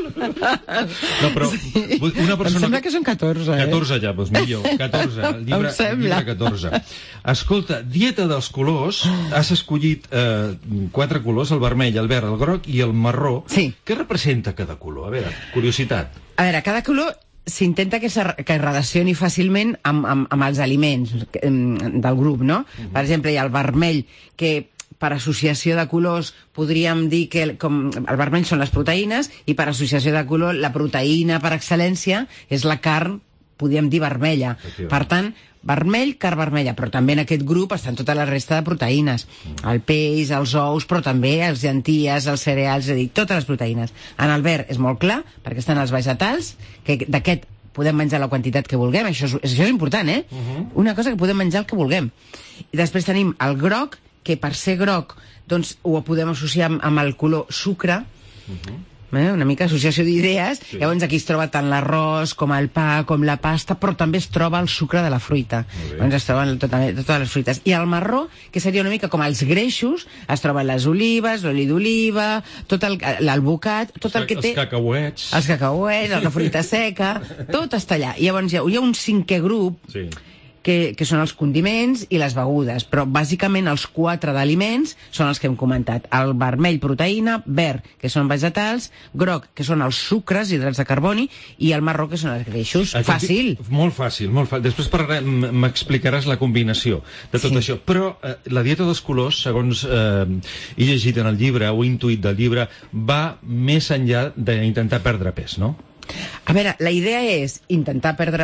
No, però una persona...
Em sembla que són 14,
14 ja, doncs millor, 14, el llibre 14. Escolta, dieta dels colors, has escollit 4 colors, el vermell, el verd, el groc i el marró.
Sí.
Què representa cada color? A veure, curiositat.
A veure, cada color s'intenta que es relacioni fàcilment amb els aliments del grup, no? Per exemple, hi ha el vermell, que per associació de colors podríem dir que el vermell són les proteïnes i per associació de color la proteïna per excel·lència és la carn, podríem dir vermella. Per tant, vermell, carn vermella, però també en aquest grup estan tota la resta de proteïnes. El peix, els ous, però també els llenties, els cereals, és a dir, totes les proteïnes. En el verd és molt clar, perquè estan els vegetals, que d'aquest podem menjar la quantitat que vulguem, això és important, eh? Una cosa que podem menjar el que vulguem. I després tenim el groc, que per ser groc doncs ho podem associar amb el color sucre, una mica associació d'idees. Llavors aquí es troba tant l'arròs com el pa, com la pasta, però també es troba el sucre de la fruita. Llavors es troben totes les fruites. I el marró, que seria una mica com els greixos, es troben les olives, l'oli d'oliva, tot l'alvocat, tot el que té...
Els cacauets.
Els cacauets, la fruita seca, tot està allà. I llavors hi ha un cinquè grup, que són els condiments i les begudes, però bàsicament els 4 d'aliments són els que hem comentat. El vermell, proteïna, verd, que són vegetals, groc, que són els sucres, hidrats de carboni, i el marró, que són els greixos. Fàcil.
Molt fàcil, molt fàcil. Després m'explicaràs la combinació de tot això. Però la dieta dels colors, segons he llegit en el llibre o intuït del llibre, va més enllà d'intentar perdre pes, no?
A veure, la idea és perdre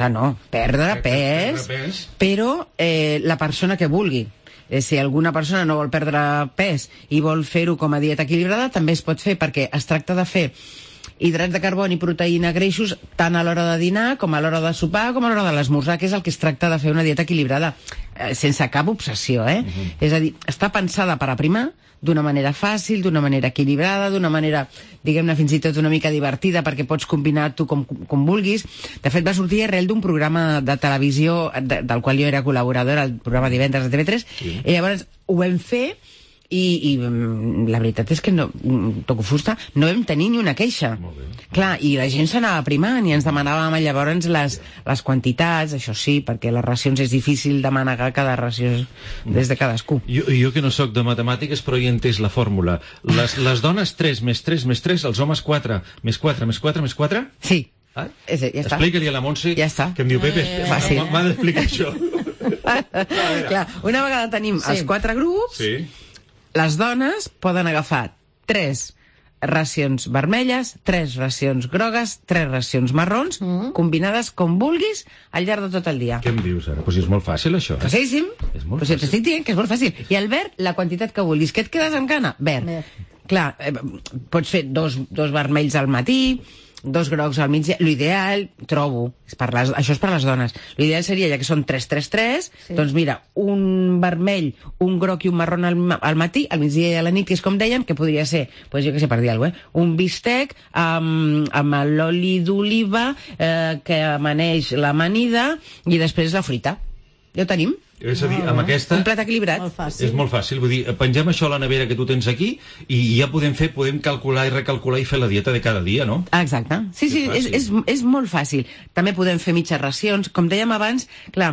pes, però la persona que vulgui. Si alguna persona no vol perdre pes i vol fer-ho com a dieta equilibrada, també es pot fer, perquè es tracta de fer hidrats de carboni, proteïna, greixos, tant a l'hora de dinar, com a l'hora de sopar, com a l'hora de l'esmorzar, que és el que es tracta de fer una dieta equilibrada, sense cap obsessió, És a dir, està pensada per aprimar, d'una manera fàcil, d'una manera equilibrada, d'una manera, diguem-ne, fins i tot una mica divertida, perquè pots combinar tu com vulguis. De fet, va sortir arrel d'un programa de televisió del qual jo era col·laboradora, el programa Divendres de TV3, i llavors ho vam fer, i la veritat és que no, toco fusta, no vam tenir ni una queixa. Clar, i la gent s'anava primant i ens demanàvem llavors les quantitats, això sí, perquè les racions és difícil de manegar cada ració des de cadascú.
Jo que no sóc de matemàtiques, però he entès la fórmula. Les dones 3 més 3 més 3, els homes 4 més 4 més 4 més 4?
Sí. Ja està.
Explica-li a la Montse, que em diu, Pepe, m'ha d'explicar això.
Clar, una vegada tenim els 4 grups, les dones poden agafar 3 racions vermelles, 3 racions grogues, 3 racions marrons, combinades com vulguis al llarg de tot el dia.
Què em dius ara? Pues és molt fàcil, això.
Facilíssim. Pues t'estic dient que és molt fàcil. I el verd, la quantitat que vulguis. Què et quedes amb gana? Verd. Clar, pots fer 2 vermells al matí, 2 grocs al migdia. L'ideal, trobo, això és per les dones, l'ideal seria, ja que són 3-3-3, doncs mira, un vermell, un groc i un marró al matí, al migdia i a la nit, que és com dèiem, que podria ser, doncs jo què sé, per dir alguna cosa, un bistec amb l'oli d'oliva que amaneix l'amanida i després la fruita. Ja ho tenim.
És a dir, amb aquesta...
Un plat equilibrat.
És molt fàcil. Vull dir, pengem això a la nevera que tu tens aquí i ja podem calcular i recalcular i fer la dieta de cada dia, no?
Exacte. Sí, és molt fàcil. També podem fer mitges racions. Com dèiem abans, clar,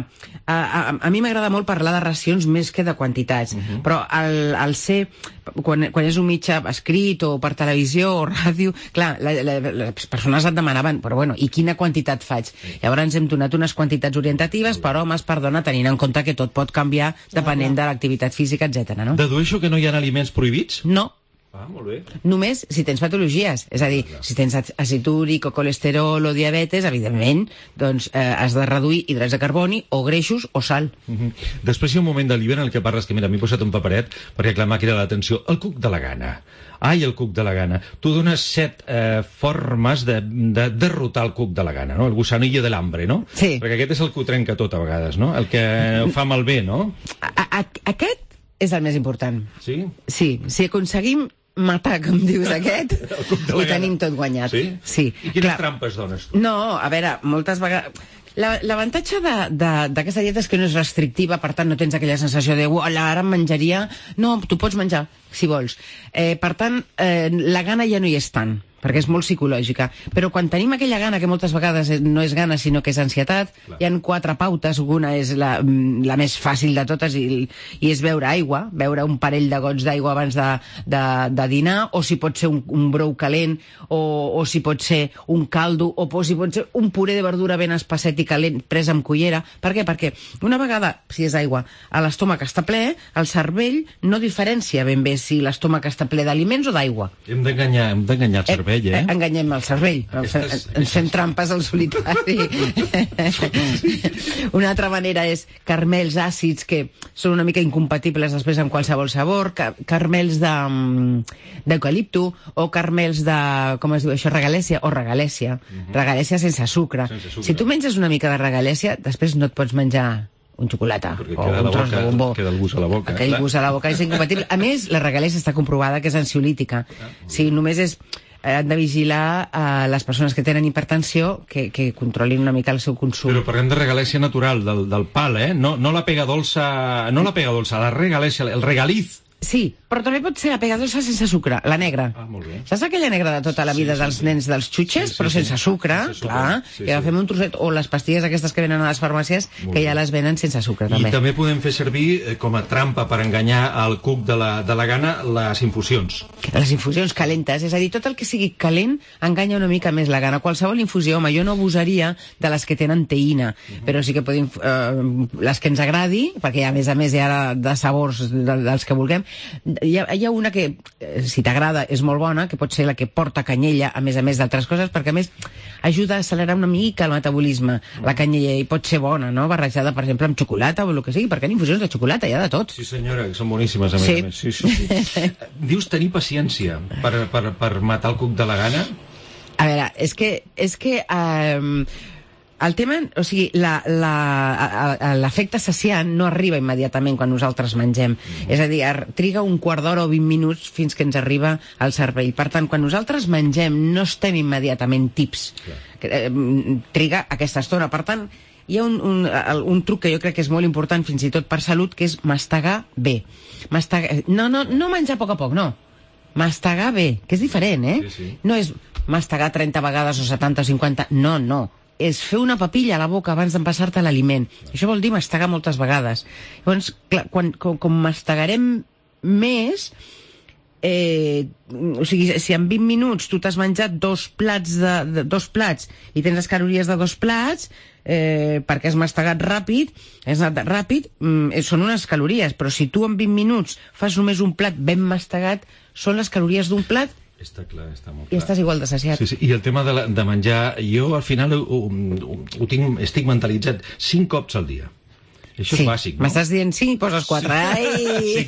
a mi m'agrada molt parlar de racions més que de quantitats, però al ser... Quan és un mitjà escrit o per televisió o ràdio, clar, les persones et demanaven, però bueno, i quina quantitat faig? Llavors ens hem donat unes quantitats orientatives per homes, per dona, tenint en compte que tot pot canviar depenent de l'activitat física, etc. No?
Dedueixo que no hi ha aliments prohibits?
No.
Molt bé.
Només si tens patologies, és a dir, si tens àcid úric o colesterol o diabetes, evidentment, doncs has de reduir hidrats de carboni o greixos o sal.
Després hi ha un moment de l'hivern en el que parles, que mira, m'he posat un paperet perquè clar, m'ha cridat l'atenció, el cuc de la gana. Ai, el cuc de la gana. Tu dones 7 formes de derrotar el cuc de la gana, no? El gusanillo de l'hambre, no?
Sí.
Perquè aquest és el que ho trenca tot a vegades, no? El que fa malbé, no?
Aquest és el més important.
Sí?
Sí, si aconseguim matar, com dius, aquest, ho tenim tot guanyat.
Sí? I quines trampes dones tu?
No, a veure, moltes vegades... L'avantatge d'aquesta dieta és que no és restrictiva, per tant no tens aquella sensació de ara em menjaria... No, tu pots menjar, si vols. Per tant, la gana ja no hi és tant, perquè és molt psicològica. Però quan tenim aquella gana, que moltes vegades no és gana, sinó que és ansietat, hi han 4 pautes, una és la més fàcil de totes, i és beure aigua, beure un parell de gots d'aigua abans de dinar, o si pot ser un brou calent, o si pot ser un caldo, o si pot ser un puré de verdura ben espesset i calent, pres amb cullera. Per què? Perquè una vegada, si és aigua, l'estómac està ple, el cervell no diferencia ben bé si l'estómac està ple d'aliments o d'aigua.
Hem d'enganyar el cervell,
Enganyem el cervell. Ens fem trampes al solitari. Una altra manera és caramels àcids que són una mica incompatibles després amb qualsevol sabor, caramels d'eucalipto o caramels de, com es diu això, regalèsia o regalèsia. Regalèsia sense sucre. Si tu menges una mica de regalèsia, després no et pots menjar un xocolata o un tros de bombó.
Queda el gust a la boca.
Aquell gust a la boca és incompatible. A més, la regalèsia està comprovada que és ansiolítica. Sí, només és... Han de vigilar les persones que tenen hipertensió que controlin una mica el seu consum.
Però parlem de regalèsia natural, del pal, no la pega dolça, la regalèsia, el regaliz.
Sí, però també pot ser la pegadosa sense sucre, la negra.
Molt bé.
Saps aquella negra de tota la vida dels nens dels xutxes, però sense sucre, clar, i agafem un trosset, o les pastilles aquestes que venen a les farmàcies, que ja les venen sense sucre, també.
I també podem fer servir com a trampa per enganyar al cuc de la gana les infusions.
Les infusions calentes, és a dir, tot el que sigui calent enganya una mica més la gana. Qualsevol infusió, home, jo no abusaria de les que tenen teïna, però sí que podem, les que ens agradi, perquè a més hi ha de sabors dels que vulguem. Hi ha una que, si t'agrada, és molt bona, que pot ser la que porta canyella, a més d'altres coses, perquè a més ajuda a accelerar una mica el metabolisme, la canyella, i pot ser bona, no?, barrejada, per exemple, amb xocolata o el que sigui, perquè hi ha infusions de xocolata, hi ha de tot.
Sí, senyora, que són boníssimes, a més a més. Sí. Dius tenir paciència per matar el cuc de la gana?
A veure, és que el tema, o sigui, l'efecte saciant no arriba immediatament quan nosaltres mengem. És a dir, triga un quart d'hora o 20 minuts fins que ens arriba al cervell. Per tant, quan nosaltres mengem no estem immediatament tips. Triga aquesta estona. Per tant, hi ha un truc que jo crec que és molt important, fins i tot per salut, que és mastegar bé. No menjar a poc, no. Mastegar bé, que és diferent, eh?
Sí.
No és mastegar 30 vegades o 70 o 50, no. És fer una papilla a la boca abans d'empassar-te l'aliment. Això vol dir mastegar moltes vegades. Llavors, clar, com mastegarem més, o sigui, si en 20 minuts tu t'has menjat dos plats i tens les calories de 2 plats, perquè has mastegat ràpid, són unes calories, però si tu en 20 minuts fas només un plat ben mastegat, són les calories d'un plat.
Està clar, està molt clar.
I estàs igual de saciat.
Sí. I el tema de menjar, jo al final estic mentalitzat 5 cops al dia. Això és bàsic, no?
M'estàs dient 5 i poses 4. Ai!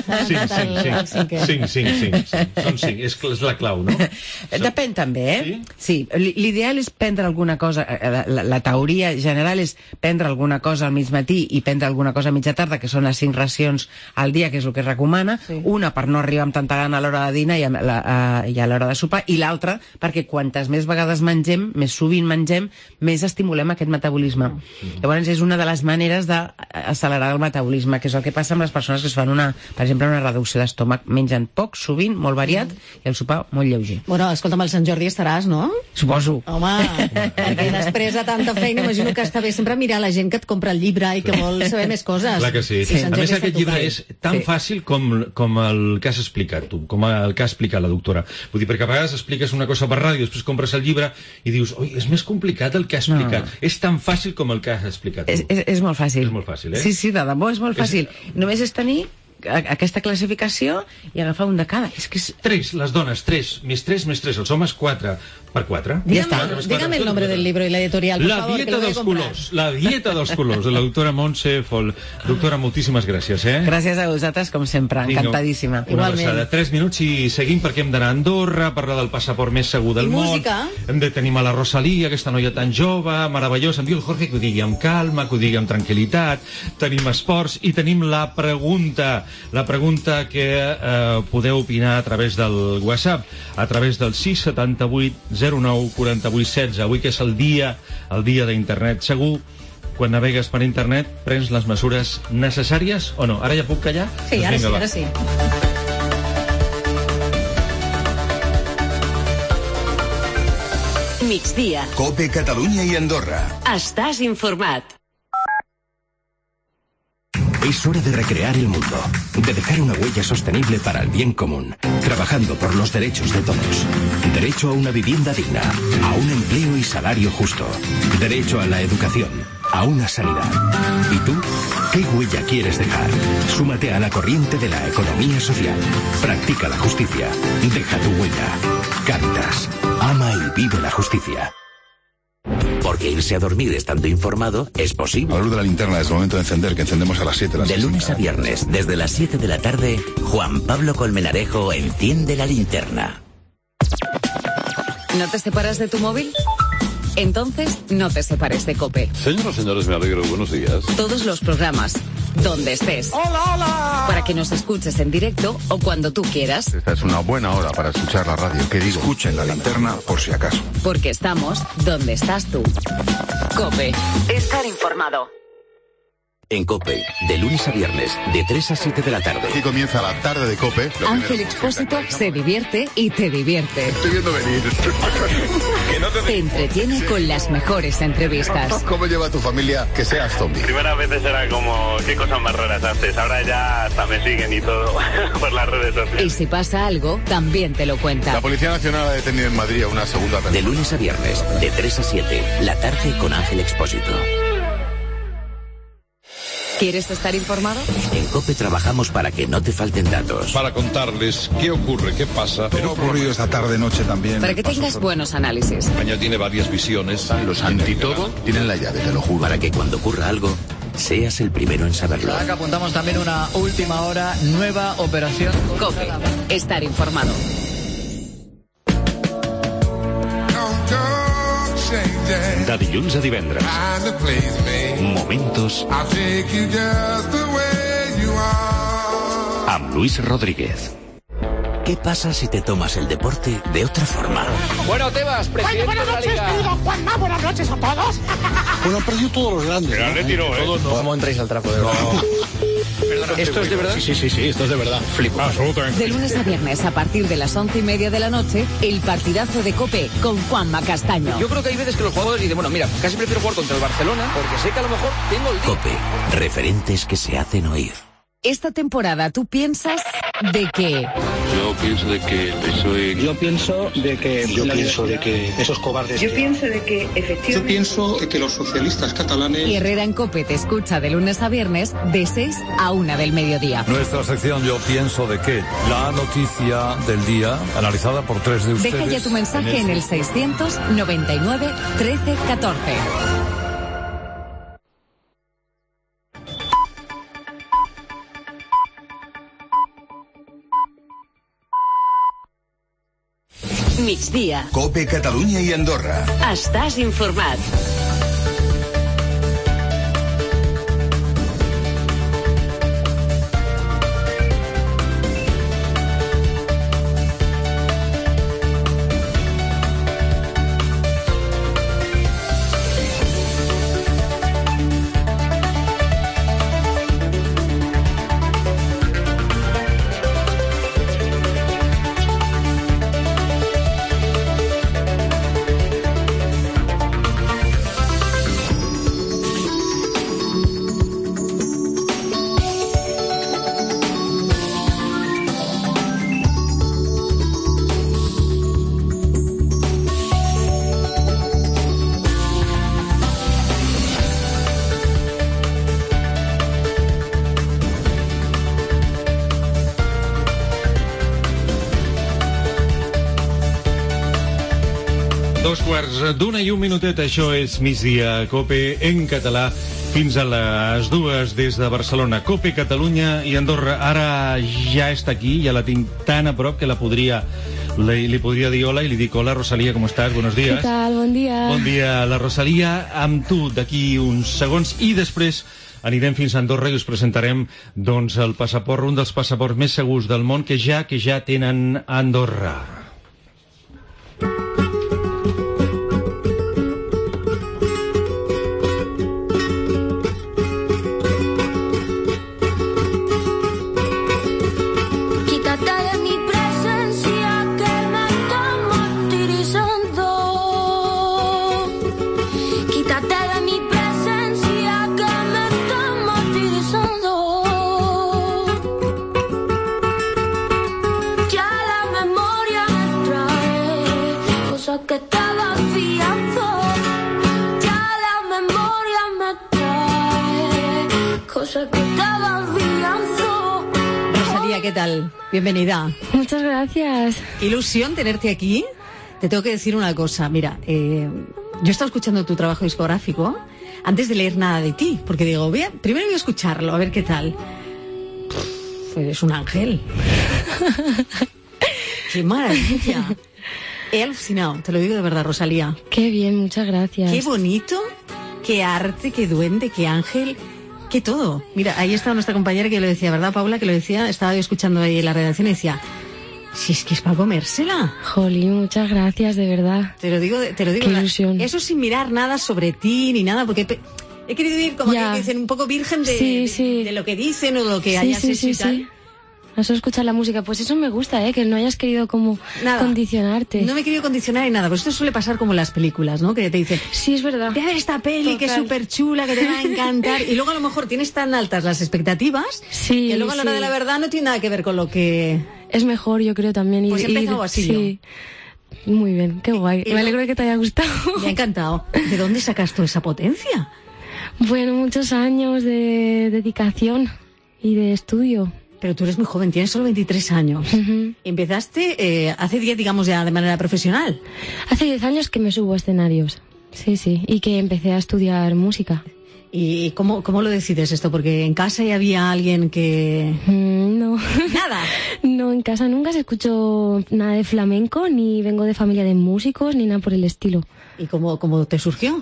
5. Són 5, és la clau, no?
Depèn també, eh? Sí, l'ideal és prendre alguna cosa, la teoria general és prendre alguna cosa al migmatí i prendre alguna cosa a mitja tarda, que són les 5 racions al dia, que és el que es recomana. Una per no arribar amb tanta gana a l'hora de dinar i a l'hora de sopar, i l'altra perquè quantes més vegades mengem, més sovint mengem, més estimulem aquest metabolisme. Llavors és una de les maneres d'accelerar el metabolisme, que és el que passa amb les persones que es fan per exemple, una reducció d'estómac. Mengen poc, sovint, molt variat, i el sopar molt lleuger.
Bueno, escolta'm, al Sant Jordi estaràs, no?
Suposo.
Home, perquè després de tanta feina imagino que està bé sempre mirar la gent que et compra el llibre i que vol saber més coses.
Clar que sí. A més, aquest llibre és tan fàcil com el que has explicat tu, com el que ha explicat la doctora. Vull dir, perquè a vegades expliques una cosa per ràdio, després compres el llibre i dius, oi, és més complicat el que ha explicat. És tan fàcil com el que has explicat tu.
És molt fàcil.
És molt fàcil, eh?
Sí, de debò és molt fàcil. Només és tenir aquesta classificació i agafar un de cada. És que és...
3, les dones, 3, més 3, més 3, els homes 4 per 4.
Dígame el nombre del libro y la editorial, por favor, que lo voy a comprar.
La dieta dels colors, de la doctora Montse Fol. Doctora, moltíssimes gràcies, eh?
Gràcies a vosaltres, com sempre, encantadíssima.
Una abraçada. 3 minuts i seguim perquè hem d'anar a Andorra, parlar del passaport més segur del món.
Música.
Hem de tenir a la Rosalía, aquesta noia tan jove, meravellosa. Em diu el Jorge que ho digui amb calma, que ho digui amb tranquil·litat. Tenim esports i tenim la pregunta que podeu opinar a través del WhatsApp, a través del 678 09 48 16. Avui que és el dia d'internet segur, quan navegues per internet prens les mesures necessàries o no? Ara ja puc callar?
Sí, ara sí.
Migdia.
COPE Catalunya y Andorra.
Estás informat.
Es hora de recrear el mundo, de dejar una huella sostenible para el bien común, trabajando por los derechos de todos. Derecho a una vivienda digna, a un empleo y salario justo. Derecho a la educación, a una sanidad. ¿Y tú? ¿Qué huella quieres dejar? Súmate a la corriente de la economía social. Practica la justicia. Deja tu huella. Cáritas. Ama y vive la justicia.
Porque irse a dormir estando informado es posible.
A la luz de la linterna, es el momento de encender, que encendemos a las 7 de la tarde.
De lunes a viernes, desde las 7 de la tarde, Juan Pablo Colmenarejo enciende la linterna.
¿No te separas de tu móvil? Entonces, no te separes de COPE.
Señoras y señores, me alegro. Buenos días.
Todos los programas, donde estés.
¡Hola, hola!
Para que nos escuches en directo o cuando tú quieras.
Esta es una buena hora para escuchar la radio. ¿Qué digo? Escuchen la linterna por si acaso.
Porque estamos donde estás tú. COPE. Estar informado.
En COPE, de lunes a viernes, de 3 a 7 de la tarde.
Aquí comienza la tarde de COPE.
Ángel Expósito se divierte y te divierte.
Estoy viendo venir.
Te entretiene con las mejores entrevistas.
¿Cómo lleva tu familia que seas zombie?
Primeras veces era como, qué cosas más raras antes. Ahora ya hasta me siguen y todo por las redes sociales.
Y si pasa algo, también te lo cuenta.
La Policía Nacional ha detenido en Madrid a una segunda persona.
De lunes a viernes, de 3 a 7, la tarde con Ángel Expósito.
¿Quieres estar informado?
En COPE trabajamos para que no te falten datos.
Para contarles qué ocurre, qué pasa.
Pero ha ocurrido esta tarde-noche también.
Para que tengas buenos análisis.
España tiene varias visiones.
Los antitodo tienen la llave, te lo juro.
Para que cuando ocurra algo, seas el primero en saberlo.
Acá apuntamos también una última hora, nueva operación.
COPE. Estar informado.
De dilluns a divendres. Momentos amb Luis Rodríguez.
¿Qué pasa si te tomas el deporte de otra forma?
Bueno, Tebas, presidente
buenas
de la
noches,
Liga.
querido Juanma, buenas noches a todos.
Bueno, han perdido todos los grandes.
Pero le tiró,
¿Cómo entráis al trapo de
¿Esto es de verdad?
Sí, esto es de verdad.
Flipo. Absolutamente.
De lunes a viernes, a partir de las 11:30 de la noche, el partidazo de COPE con Juanma Castaño.
Yo creo que hay veces que los jugadores dicen, bueno, mira, casi prefiero jugar contra el Barcelona porque sé que a lo mejor tengo el día.
COPE, referentes que se hacen oír.
Esta temporada, ¿tú piensas de qué?
Yo pienso de que el PSOE...
Yo pienso de que esos cobardes...
Yo pienso de que efectivamente...
Yo pienso que los socialistas catalanes...
Y Herrera en COPE te escucha de lunes a viernes, de 6 a 1 del mediodía.
Nuestra sección Yo pienso de qué. La noticia del día, analizada por 3 de ustedes.
Deja ya tu mensaje en el 699 13 14. Migdia.
COPE Catalunya i Andorra.
Estàs informat.
Dos quarts d'una i un minutet, això és Migdia COPE en català fins a les 2 des de Barcelona. COPE Catalunya i Andorra ara ja està aquí, ja la tinc tan a prop que li podria dir hola i li dic hola, Rosalía, com estàs? Buenos días.
¿Qué tal? Bon dia.
Bon dia, la Rosalía, amb tu d'aquí uns segons i després anirem fins a Andorra i us presentarem doncs el passaport, un dels passaports més segurs del món que ja tenen a Andorra.
Rosalía, ¿qué tal? Bienvenida.
Muchas gracias.
Ilusión tenerte aquí. Te tengo que decir una cosa. Mira, yo he estado escuchando tu trabajo discográfico antes de leer nada de ti, porque digo, primero voy a escucharlo, a ver qué tal. Eres un ángel. ¡Qué maravilla! He alucinado, te lo digo de verdad, Rosalía.
Qué bien, muchas gracias.
Qué bonito, qué arte, qué duende, qué ángel, qué todo. Mira, ahí estaba nuestra compañera que lo decía, ¿verdad, Paula? Que lo decía, estaba yo escuchando ahí en la redacción y decía, si es que es para comérsela.
Jolín, muchas gracias, de verdad.
Te lo digo.
Qué ilusión.
Eso sin mirar nada sobre ti ni nada, porque He querido ir como que dicen un poco virgen de lo que dicen o lo que hayas hecho y tal.
Eso, escuchar la música, pues eso me gusta, que no hayas querido como condicionarte.
No me he querido condicionar en nada, pues esto suele pasar como en las películas, ¿no? Que te dicen,
sí, es verdad.
Ve a ver esta peli que es súper chula, que te va a encantar, y luego a lo mejor tienes tan altas las expectativas que luego a la hora de la verdad no tiene nada que ver con lo que...
Es mejor, yo creo también.
Pues he empezado así
sí. Muy bien, qué guay. Me alegro de que te haya gustado.
Me ha encantado. ¿De dónde sacas toda esa potencia?
Bueno, muchos años de dedicación y de estudio.
Pero tú eres muy joven, tienes solo 23 años. Empezaste hace 10, digamos, ya de manera profesional.
Hace 10 años que me subo a escenarios, sí, y que empecé a estudiar música.
¿Y cómo lo decides esto? Porque en casa ya había alguien que...
No.
¿Nada?
No, en casa nunca se escuchó nada de flamenco, ni vengo de familia de músicos, ni nada por el estilo.
¿Y cómo te surgió?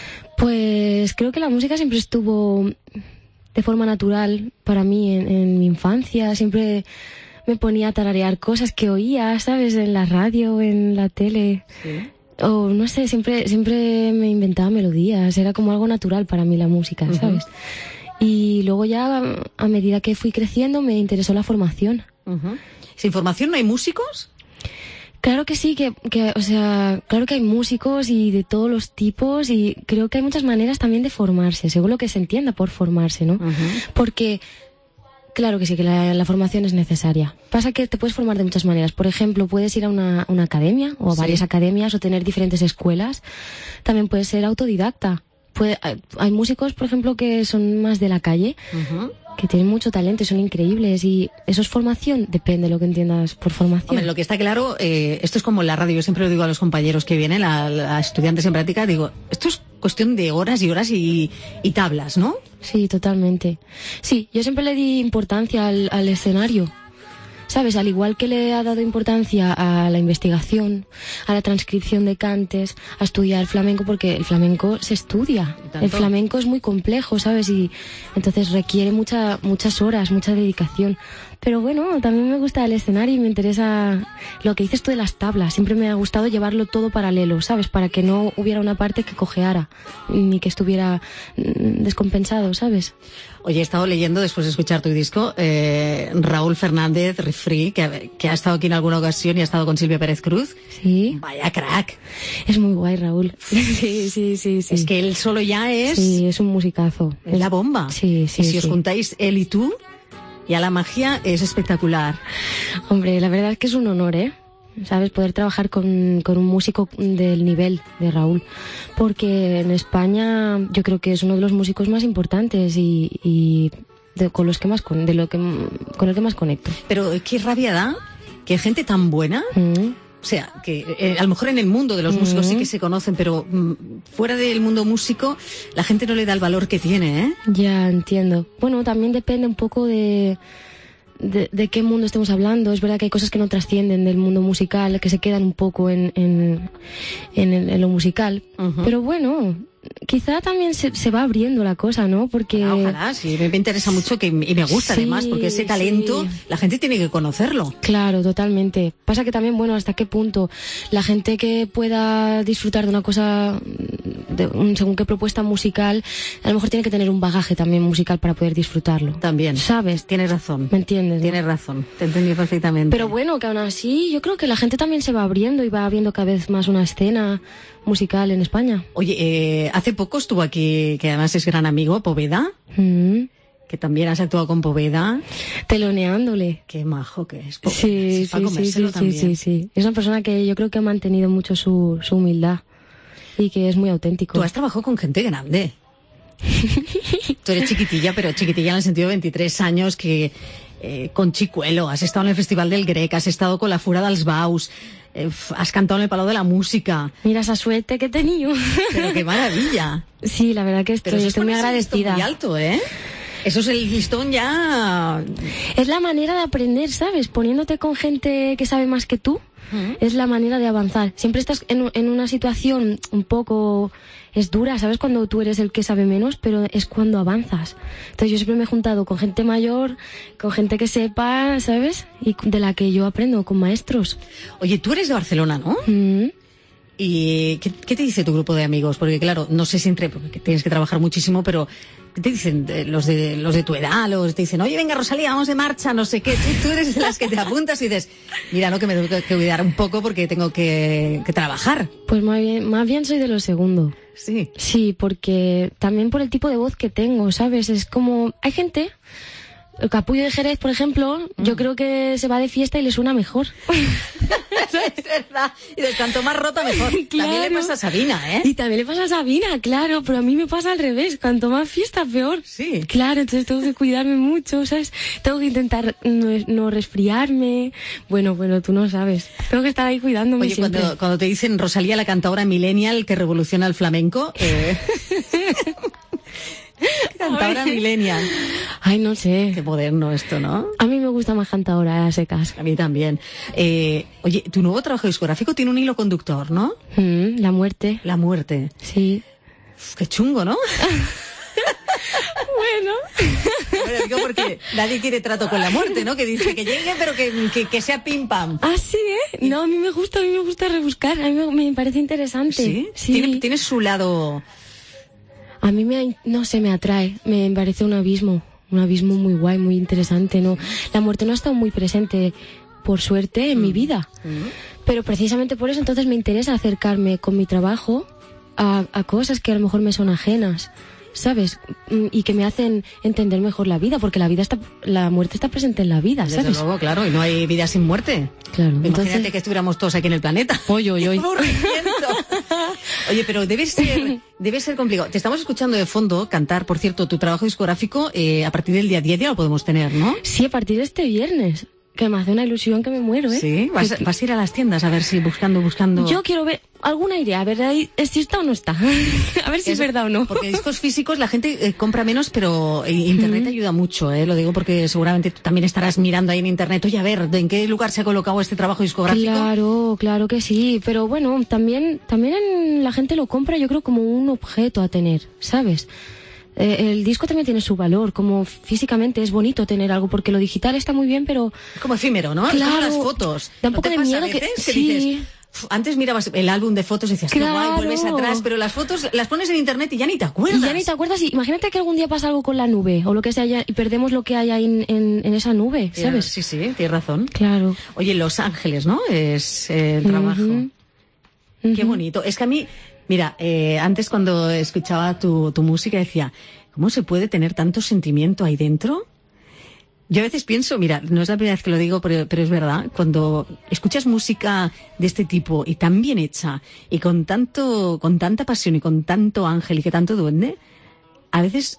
Pues creo que la música siempre estuvo de forma natural para mí en mi infancia. Siempre me ponía a tararear cosas que oía, ¿sabes? En la radio, en la tele.
Sí.
O no sé, siempre me inventaba melodías. Era como algo natural para mí la música, ¿sabes? Y luego ya, a medida que fui creciendo, me interesó la formación.
¿Sin formación no hay músicos?
Claro que sí, o sea, claro que hay músicos y de todos los tipos, y creo que hay muchas maneras también de formarse, según lo que se entienda por formarse, ¿no? Porque, claro que sí, que la formación es necesaria. Pasa que te puedes formar de muchas maneras. Por ejemplo, puedes ir a una academia, o a varias academias, o tener diferentes escuelas. También puedes ser autodidacta. Hay músicos, por ejemplo, que son más de la calle, que tienen mucho talento y son increíbles, y eso es formación, depende de lo que entiendas por formación.
Hombre, lo que está claro, esto es como en la radio, yo siempre lo digo a los compañeros que vienen, a estudiantes en práctica, digo, esto es cuestión de horas y horas y tablas, ¿no?
Sí, totalmente. Sí, yo siempre le di importancia al escenario, ¿sabes? Al igual que le ha dado importancia a la investigación, a la transcripción de cantes, a estudiar flamenco, porque el flamenco se estudia. El flamenco es muy complejo, ¿sabes? Y entonces requiere muchas horas, mucha dedicación. Pero bueno, también me gusta el escenario y me interesa lo que dices tú de las tablas. Siempre me ha gustado llevarlo todo paralelo, ¿sabes? Para que no hubiera una parte que cojeara, ni que estuviera descompensado, ¿sabes?
Oye, he estado leyendo, después de escuchar tu disco, Raúl Fernández, Refri, que ha estado aquí en alguna ocasión y ha estado con Silvia Pérez Cruz.
Sí.
Vaya crack.
Es muy guay, Raúl. Sí.
Es que él solo ya es...
Sí, es un musicazo.
Es la bomba.
Sí.
Y si os juntáis él y tú, ya la magia es espectacular.
Hombre, la verdad es que es un honor, ¿sabes? Poder trabajar con un músico del nivel de Raúl, porque en España yo creo que es uno de los músicos más importantes y con el que más conecto.
Pero qué rabia da que gente tan buena, o sea, que a lo mejor en el mundo de los músicos sí que se conocen, pero fuera del mundo músico la gente no le da el valor que tiene, ¿eh?
Ya, entiendo. Bueno, también depende un poco de qué mundo estemos hablando. Es verdad que hay cosas que no trascienden del mundo musical, que se quedan un poco en lo musical. Pero bueno, quizá también se va abriendo la cosa, ¿no? Porque...
Ojalá, sí, me interesa mucho y me gusta además, porque ese talento la gente tiene que conocerlo.
Claro, totalmente. Pasa que también, bueno, hasta qué punto la gente que pueda disfrutar de una cosa, según qué propuesta musical, a lo mejor tiene que tener un bagaje también musical para poder disfrutarlo.
También.
¿Sabes?
Tienes razón.
¿Me entiendes?
Tienes razón. Te entendí perfectamente.
Pero bueno, que aún así yo creo que la gente también se va abriendo y va abriendo cada vez más una escena musical en España.
Oye, hace poco estuvo aquí, que además es gran amigo, Poveda, que también has actuado con Poveda.
Teloneándole.
Qué majo que es.
Sí. Es una persona que yo creo que ha mantenido mucho su humildad y que es muy auténtico.
Tú has trabajado con gente grande. Tú eres chiquitilla, pero chiquitilla en el sentido de 23 años, que con Chicuelo, has estado en el Festival del Grec, has estado con la Fura dels Baus, has cantado en el Palau de la Música.
Mira esa suerte que he tenido.
Pero qué maravilla.
Sí, la verdad que estoy muy agradecida.
Muy alto, ¿eh? Eso es el listón ya...
Es la manera de aprender, ¿sabes? Poniéndote con gente que sabe más que tú, es la manera de avanzar. Siempre estás en una situación un poco... Es dura, ¿sabes? Cuando tú eres el que sabe menos, pero es cuando avanzas. Entonces yo siempre me he juntado con gente mayor, con gente que sepa, ¿sabes? Y de la que yo aprendo, con maestros.
Oye, tú eres de Barcelona, ¿no? ¿Y qué te dice tu grupo de amigos? Porque claro, no sé si porque tienes que trabajar muchísimo, pero ¿qué te dicen los de tu edad? Te dicen, oye, venga, Rosalía, vamos de marcha, no sé qué. Tú eres de las que te apuntas y dices, mira, no, que me tengo que cuidar un poco porque tengo que trabajar.
Pues más bien soy de lo segundo.
Sí.
Sí, porque también por el tipo de voz que tengo, ¿sabes? Es como, hay gente... El Capullo de Jerez, por ejemplo, yo creo que se va de fiesta y le suena mejor.
Es verdad. Y de tanto más rota, mejor. Claro. También le pasa a Sabina, ¿eh?
Y también le pasa a Sabina, claro, pero a mí me pasa al revés. Cuanto más fiesta, peor.
Sí.
Claro, entonces tengo que cuidarme mucho, ¿sabes? Tengo que intentar no resfriarme. Bueno, tú no sabes. Tengo que estar ahí cuidándome.
Oye,
siempre.
Cuando te dicen Rosalía, la cantadora millennial que revoluciona el flamenco... Cantadora millennial.
Ay, no sé.
Qué moderno esto, ¿no?
A mí me gusta más cantadora a secas.
A mí también. Oye, tu nuevo trabajo discográfico tiene un hilo conductor, ¿no?
La muerte.
La muerte.
Sí.
Uf, qué chungo, ¿no?
Bueno,
digo porque nadie quiere trato con la muerte, ¿no? Que dice que llegue, pero que sea pim pam.
Ah, sí, ¿eh? No, a mí me gusta rebuscar. A mí me parece interesante.
¿Sí? ¿Tiene su lado...?
A mí me atrae, me parece un abismo muy guay, muy interesante, ¿no? La muerte no ha estado muy presente, por suerte, en mi vida, pero precisamente por eso entonces me interesa acercarme con mi trabajo a cosas que a lo mejor me son ajenas, ¿sabes? Y que me hacen entender mejor la vida, porque la muerte está presente en la vida, ¿sabes?
Desde luego, claro, y no hay vida sin muerte.
Claro.
Imagínate que estuviéramos todos aquí en el planeta.
Oye.
Oye, pero debe ser complicado. Te estamos escuchando de fondo cantar, por cierto, tu trabajo discográfico a partir del día 10 ya lo podemos tener, ¿no?
Sí, a partir de este viernes. Que me hace una ilusión que me muero, ¿eh?
Sí, vas a ir a las tiendas a ver si buscando.
Yo quiero ver alguna idea, a ver si está o no está. A ver si es verdad o no.
Porque discos físicos la gente compra menos, pero internet ayuda mucho, ¿eh? Lo digo porque seguramente tú también estarás mirando ahí en internet, oye, a ver, ¿en qué lugar se ha colocado este trabajo discográfico?
Claro que sí, pero bueno, también la gente lo compra, yo creo, como un objeto a tener, ¿sabes? El disco también tiene su valor, como físicamente es bonito tener algo, porque lo digital está muy bien, pero...
Como efímero, ¿no?
Claro,
es como las fotos.
Da un poco de miedo que sí.
Dices, antes mirabas el álbum de fotos y decías, qué guay, vuelves atrás, pero las fotos las pones en internet y ya ni te acuerdas.
Y imagínate que algún día pasa algo con la nube, o lo que sea, y perdemos lo que hay ahí en esa nube, ¿sabes?
Sí, tienes razón.
Claro.
Oye, Los Ángeles, ¿no? Es el trabajo. Qué bonito. Es que a mí... Mira, antes cuando escuchaba tu música decía, ¿cómo se puede tener tanto sentimiento ahí dentro? Yo a veces pienso, mira, no es la primera vez que lo digo, pero es verdad, cuando escuchas música de este tipo y tan bien hecha y con tanta pasión y con tanto ángel y que tanto duende, a veces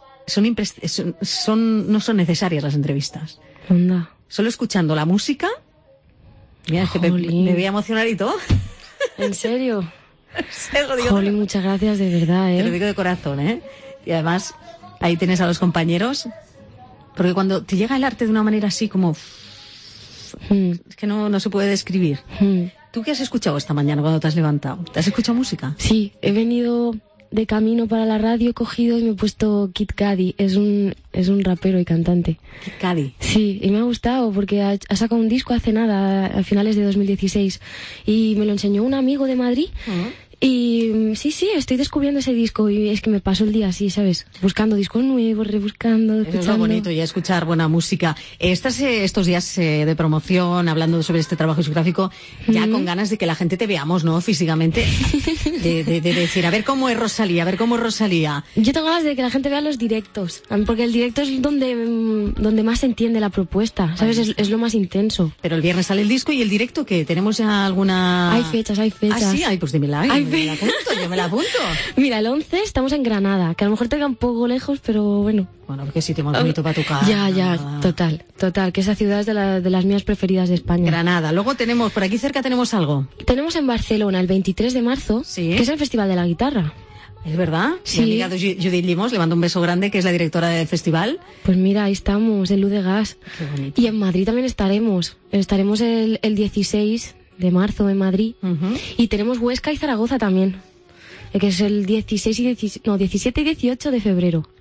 no son necesarias las entrevistas.
Anda.
Solo escuchando la música, mira, es que me voy a emocionar y todo.
¿En serio?
Jolín,
muchas gracias, de verdad, ¿eh?
Te lo digo de corazón, ¿eh? Y además, ahí tienes a los compañeros, porque cuando te llega el arte de una manera así como... Es que no se puede describir. ¿Tú qué has escuchado esta mañana cuando te has levantado? ¿Te has escuchado música?
Sí, he venido de camino para la radio, he cogido y me he puesto Kid Cudi. Es un rapero y cantante.
Kid Cudi.
Sí, y me ha gustado porque ha sacado un disco hace nada, a finales de 2016, y me lo enseñó un amigo de Madrid. Y sí, estoy descubriendo ese disco y es que me paso el día así, ¿sabes? Buscando discos nuevos, rebuscando, escuchando.
Eso es lo bonito, ya escuchar buena música. Estás estos días de promoción, hablando sobre este trabajo discográfico, ya con ganas de que la gente te veamos, ¿no? Físicamente. De decir, a ver cómo es Rosalía.
Yo tengo ganas de que la gente vea los directos, porque el directo es donde más se entiende la propuesta, ¿sabes? Es lo más intenso.
Pero el viernes sale el disco y el directo, ¿qué? ¿Tenemos ya alguna...?
Hay fechas.
Ah, sí, pues dímela. Yo me la apunto.
Mira, el 11 estamos en Granada, que a lo mejor te queda un poco lejos, pero bueno.
Bueno, porque sitio más bonito para tu casa.
Ya, total, que esa ciudad es de las mías preferidas de España.
Granada. Luego tenemos, por aquí cerca tenemos algo.
Tenemos en Barcelona el 23 de marzo, que es el Festival de la Guitarra.
¿Es verdad?
Sí.
Mi amiga Judith Limos, le mando un beso grande, que es la directora del festival.
Pues mira, ahí estamos, en Luz de Gas.
Qué bonito.
Y en Madrid también estaremos. Estaremos el 16 de marzo en Madrid. Y tenemos Huesca y Zaragoza también, que es el 17 y 18 de febrero.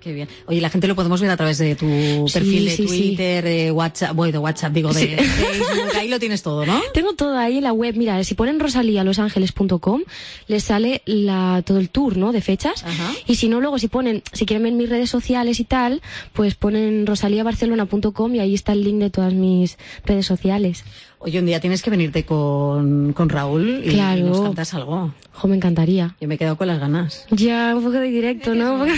Qué bien. Oye, la gente lo podemos ver a través de tu perfil de Twitter, de WhatsApp, de Facebook, ahí lo tienes todo, ¿no?
Tengo todo ahí en la web. Mira, si ponen rosalialosangeles.com, les sale todo el tour, ¿no? De fechas. Ajá. Y si no, luego si quieren ver mis redes sociales y tal, pues ponen rosaliabarcelona.com y ahí está el link de todas mis redes sociales.
Oye, un día tienes que venirte con Raúl y nos cantas algo.
Jo, me encantaría.
Yo me he quedado con las ganas.
Ya, un poco de directo, ¿no?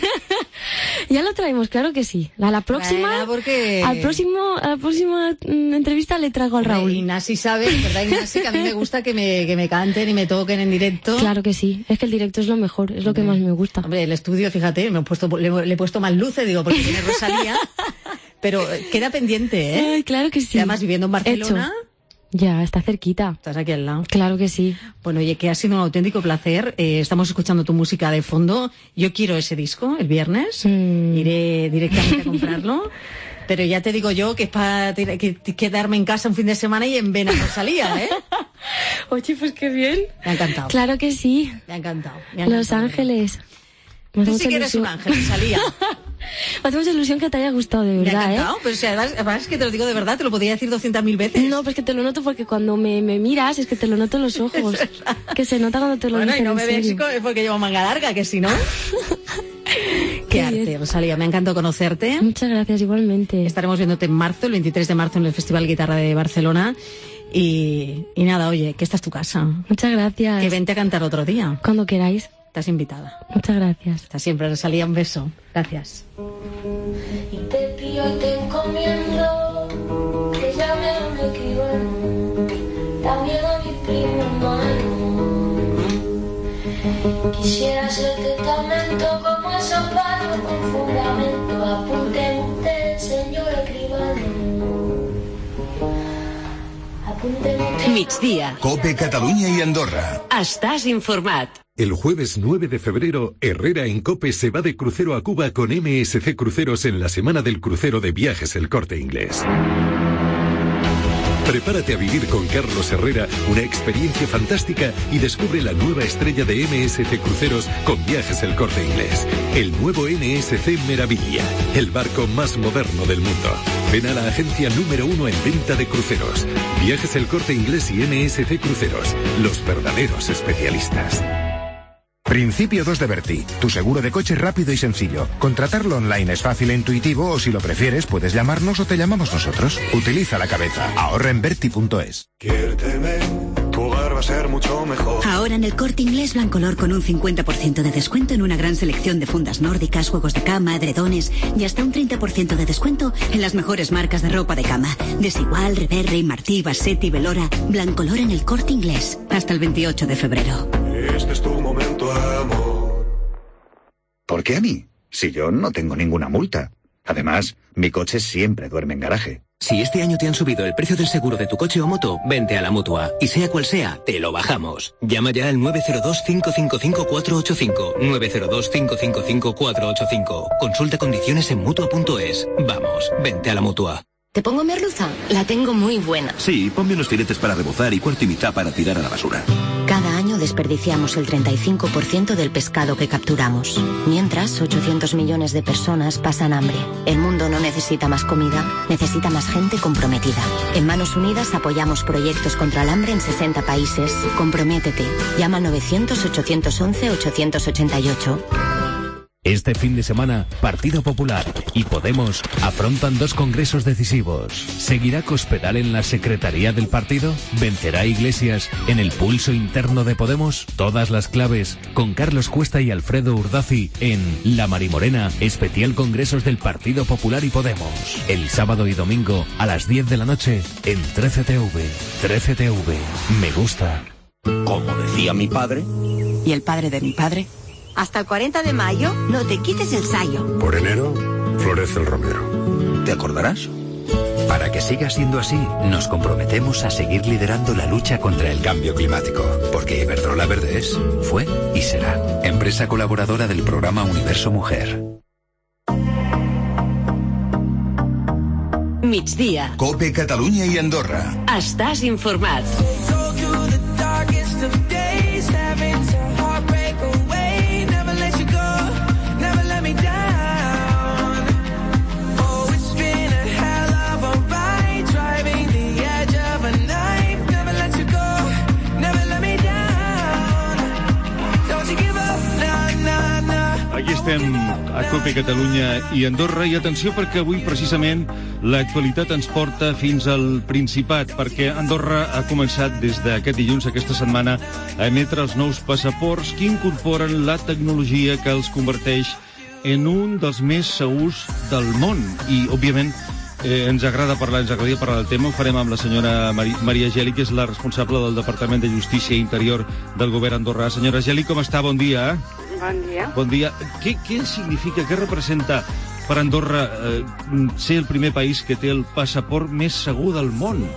Ya lo traemos, claro que sí. A la próxima, a la próxima entrevista le traigo al Raúl.
Ignasi sabe, ¿verdad, Ignasi? Que a mí me gusta que me canten y me toquen en directo.
Claro que sí. Es que el directo es lo mejor, es lo que más me gusta.
Hombre, el estudio, fíjate, le he puesto más luces, digo, porque tiene Rosalía. Pero queda pendiente, ¿eh?
Ay, claro que sí.
Y además, viviendo en Barcelona...
Ya, está cerquita.
Estás aquí al lado.
Claro que sí.
Bueno, oye, que ha sido un auténtico placer. Estamos escuchando tu música de fondo. Yo quiero ese disco el viernes. Iré directamente a comprarlo. Pero ya te digo yo que es para quedarme en casa un fin de semana y en Vena Rosalía, ¿eh?
Oye, pues qué bien.
Me ha encantado.
Claro que sí.
Me ha encantado.
Los Ángeles.
Tú sí que eres un ángel, Rosalía.
Me hace mucha ilusión que te haya gustado, de verdad,
me ha encantado, pero si además es que te lo digo de verdad, te lo podría decir 200.000 veces.
No, pues que te lo noto porque cuando me miras es que te lo noto en los ojos. Que se nota cuando te lo noto.
Bueno, y no me ves es porque llevo manga larga, que si no... Qué arte, Rosalía, me ha encantado conocerte.
Muchas gracias, igualmente.
Estaremos viéndote en marzo, el 23 de marzo, en el Festival Guitarra de Barcelona. Y nada, oye, que esta es tu casa.
Muchas gracias.
Que vente a cantar otro día.
Cuando queráis.
Estás invitada.
Muchas gracias.
Hasta siempre, Rosalía, un beso. Gracias.
Y te pido y te encomiendo que llame a un escribano, también a mi primo hermano. Quisiera hacer testamento como esos padres con fundamento. Apunte usted, señor escribano. Apunte usted.
Migdia. Cope Catalunya i Andorra.
Estàs informat.
El jueves 9 de febrero, Herrera en COPE se va de crucero a Cuba con MSC Cruceros en la Semana del Crucero de Viajes El Corte Inglés. Prepárate a vivir con Carlos Herrera una experiencia fantástica y descubre la nueva estrella de MSC Cruceros con Viajes El Corte Inglés. El nuevo MSC Meraviglia, el barco más moderno del mundo. Ven a la agencia número 1 en venta de cruceros. Viajes El Corte Inglés y MSC Cruceros, los verdaderos especialistas.
Principio 2 de Berti, tu seguro de coche rápido y sencillo. Contratarlo online es fácil e intuitivo o si lo prefieres puedes llamarnos o te llamamos nosotros. Utiliza la cabeza. Ahorra en Berti.es.
Quiérteme, tu hogar va a ser mucho mejor.
Ahora en El Corte Inglés Blancolor con un 50% de descuento en una gran selección de fundas nórdicas, juegos de cama, edredones y hasta un 30% de descuento en las mejores marcas de ropa de cama. Desigual, Reverre, Martí, Bassetti, Velora. Blancolor en El Corte Inglés. Hasta el 28 de febrero.
Este es tu momento, amor.
¿Por qué a mí? Si yo no tengo ninguna multa. Además, mi coche siempre duerme en garaje.
Si este año te han subido el precio del seguro de tu coche o moto, vente a la Mutua. Y sea cual sea, te lo bajamos. Llama ya al 902-555-485. 902-555-485. Consulta condiciones en Mutua.es. Vamos, vente a la Mutua.
¿Te pongo merluza? La tengo muy buena.
Sí, ponme unos filetes para rebozar y cuarto y mitad para tirar a la basura.
Cada año desperdiciamos el 35% del pescado que capturamos. Mientras, 800 millones de personas pasan hambre. El mundo no necesita más comida, necesita más gente comprometida. En Manos Unidas apoyamos proyectos contra el hambre en 60 países. Comprométete. Llama al 900-811-888.
Este fin de semana, Partido Popular y Podemos afrontan dos congresos decisivos. ¿Seguirá Cospedal en la secretaría del partido? ¿Vencerá Iglesias en el pulso interno de Podemos? Todas las claves con Carlos Cuesta y Alfredo Urdazi en La Marimorena, especial congresos del Partido Popular y Podemos. El sábado y domingo a las 10 de la noche en 13TV. 13TV. Me gusta.
Como decía mi padre.
¿Y el padre de mi padre? Hasta el 40 de mayo, no te quites el sayo.
Por enero, florece el romero. ¿Te acordarás?
Para que siga siendo así, nos comprometemos a seguir liderando la lucha contra el cambio climático. Porque Iberdrola Verde es, fue y será empresa colaboradora del programa Universo Mujer.
Migdia.
Cope Catalunya i Andorra.
Estàs informat.
Aquí estem a COPE Catalunya i Andorra, i atenció perquè avui precisament l'actualitat ens porta fins al Principat, perquè Andorra ha començat des d'aquest dilluns, aquesta setmana, a emetre els nous passaports que incorporen la tecnologia que els converteix en un dels més segurs del món. I, òbviament, ens agradaria parlar del tema. Ho farem amb la senyora Maria Geli, que és la responsable del Departament de Justícia i Interior del govern andorrà. Senyora Geli, com està? Bon dia.
Bon dia.
Bon dia. Què significa, què representa per Andorra ser el primer país que té el passaport més segur del món?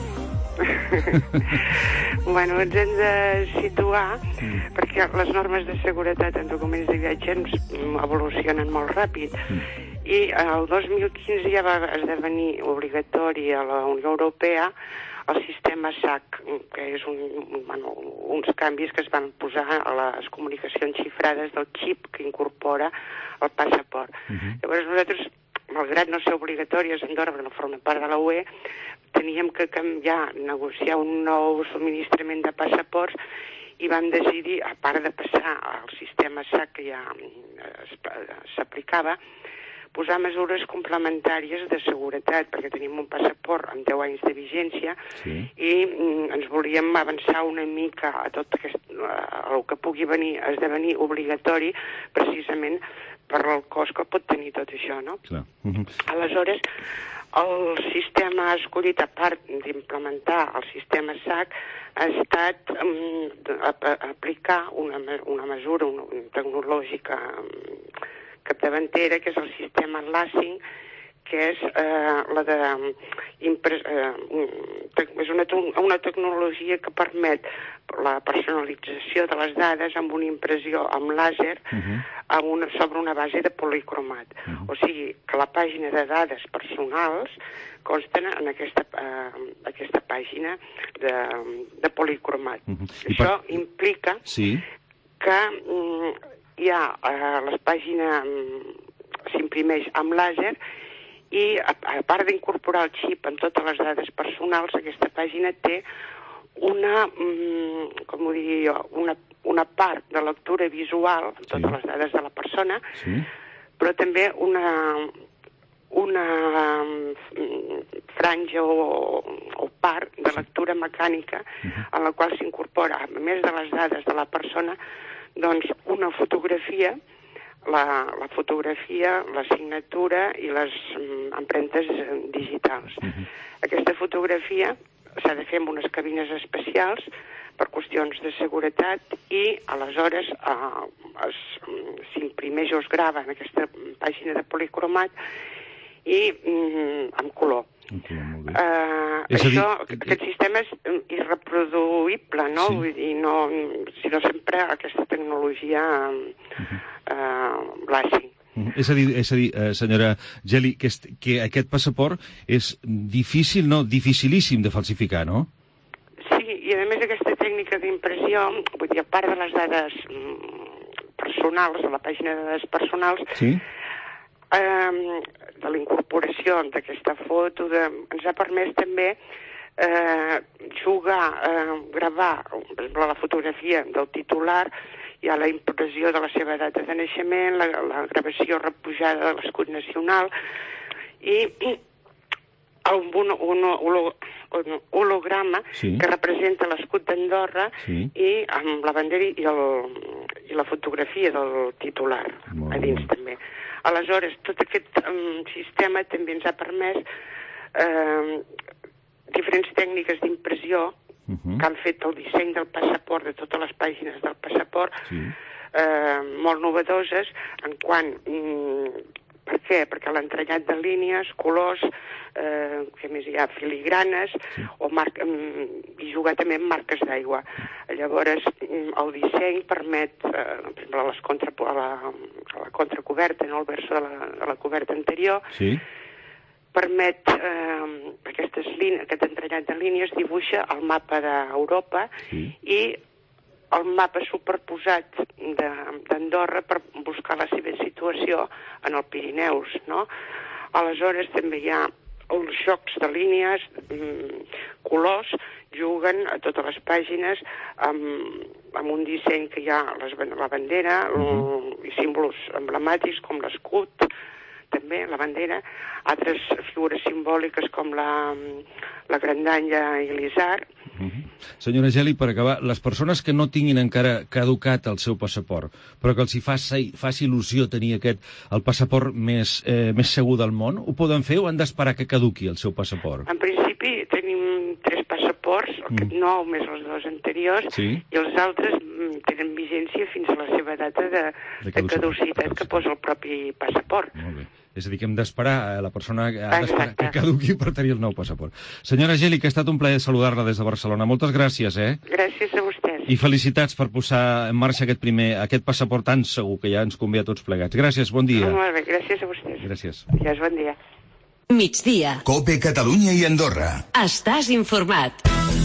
Bueno, ens hem de situar perquè les normes de seguretat en documents de viatge evolucionen molt ràpid. I el 2015 ja va esdevenir obligatori a la Unió Europea el sistema SAC, que és uns canvis que es van posar a les comunicacions xifrades del xip que incorpora el passaport. Llavors nosaltres, malgrat no ser obligatòries a Andorra, perquè no formem part de la UE, teníem que canviar, negociar un nou subministrament de passaports i vam decidir, a part de passar al sistema SAC que ja s'aplicava, posar mesures complementàries de seguretat, perquè tenim un passaport amb 10 anys de vigència i ens volíem avançar una mica a tot el que pugui esdevenir obligatori, precisament per el cost que pot tenir tot això, no? Aleshores, el sistema escollit, a part d'implementar el sistema SAC, ha estat aplicar una mesura tecnològica capdavantera, que és el sistema LASING, que és és una tecnologia que permet la personalització de les dades amb una impressió amb làser sobre una base de policromat. O sigui, que la pàgina de dades personals consten en aquesta pàgina de policromat. Això implica que la pàgina s'imprimeix amb làser i, a part d'incorporar el xip en totes les dades personals, aquesta pàgina té una part de lectura visual en totes les dades de la persona, però també una franja o part de lectura mecànica en la qual s'incorpora, a més de les dades de la persona, doncs una fotografia, la fotografia, la signatura i les empremtes digitals. Aquesta fotografia s'ha de fer en unes cabines especials per qüestions de seguretat i aleshores s'imprimeix o es grava en aquesta pàgina de policromat i amb color. Aquest sistema és irreproduïble, no? Vull dir, sinó sempre aquesta tecnologia LASING.
És a dir, senyora Geli, que aquest passaport és difícil, no? Dificilíssim de falsificar, no?
Sí, i a més aquesta tècnica d'impressió, vull dir, a part de les dades personals, de la pàgina de dades personals, de la incorporació d'aquesta foto, ens ha permès també gravar, per exemple, la fotografia del titular, hi ha la impressió de la seva data de naixement, la gravació repujada de l'escut nacional i un holograma que representa l'escut d'Andorra i amb la bandera i la fotografia del titular a dins també. Aleshores, tot aquest sistema també ens ha permès diferents tècniques d'impressió que han fet el disseny del passaport, de totes les pàgines del passaport, molt novedoses, en quant... Per què? Perquè l'entrellat de línies, colors, que més hi ha, filigranes, i jugar també amb marques d'aigua. Llavors, el disseny permet, per exemple, a la contracoberta, no? Al verso de la coberta anterior, permet aquest entrellat de línies dibuixa el mapa d'Europa i el mapa superposat d'Andorra per buscar la seva situació en el Pirineus, no? Aleshores també hi ha els jocs de línies, colors, juguen a totes les pàgines amb un disseny que hi ha la bandera símbols emblemàtics com l'escut, també la bandera, altres figures simbòliques com la grandanya i l'isard.
Senyora Geli, per acabar, les persones que no tinguin encara caducat el seu passaport, però que els hi faci il·lusió tenir el passaport més segur del món, ho poden fer o han d'esperar que caduqui el seu passaport?
En principi tenim 3 passaports, aquest nou més els 2 anteriors, i els altres tenen vigència fins a la seva data de caducitat que posa el propi passaport.
Molt bé. És a dir, que hem d'esperar, la persona ha d'esperar que caduqui per tenir el nou passaport. Senyora Geli, que ha estat un plaer saludar-la des de Barcelona. Moltes gràcies,
Gràcies a vostès.
I felicitats per posar en marxa aquest passaport tan segur que ja ens convé a tots plegats. Gràcies, bon dia.
Molt bé, gràcies a vostès.
Gràcies.
Gràcies, bon dia.
Migdia.
COPE Catalunya i Andorra.
Estàs informat.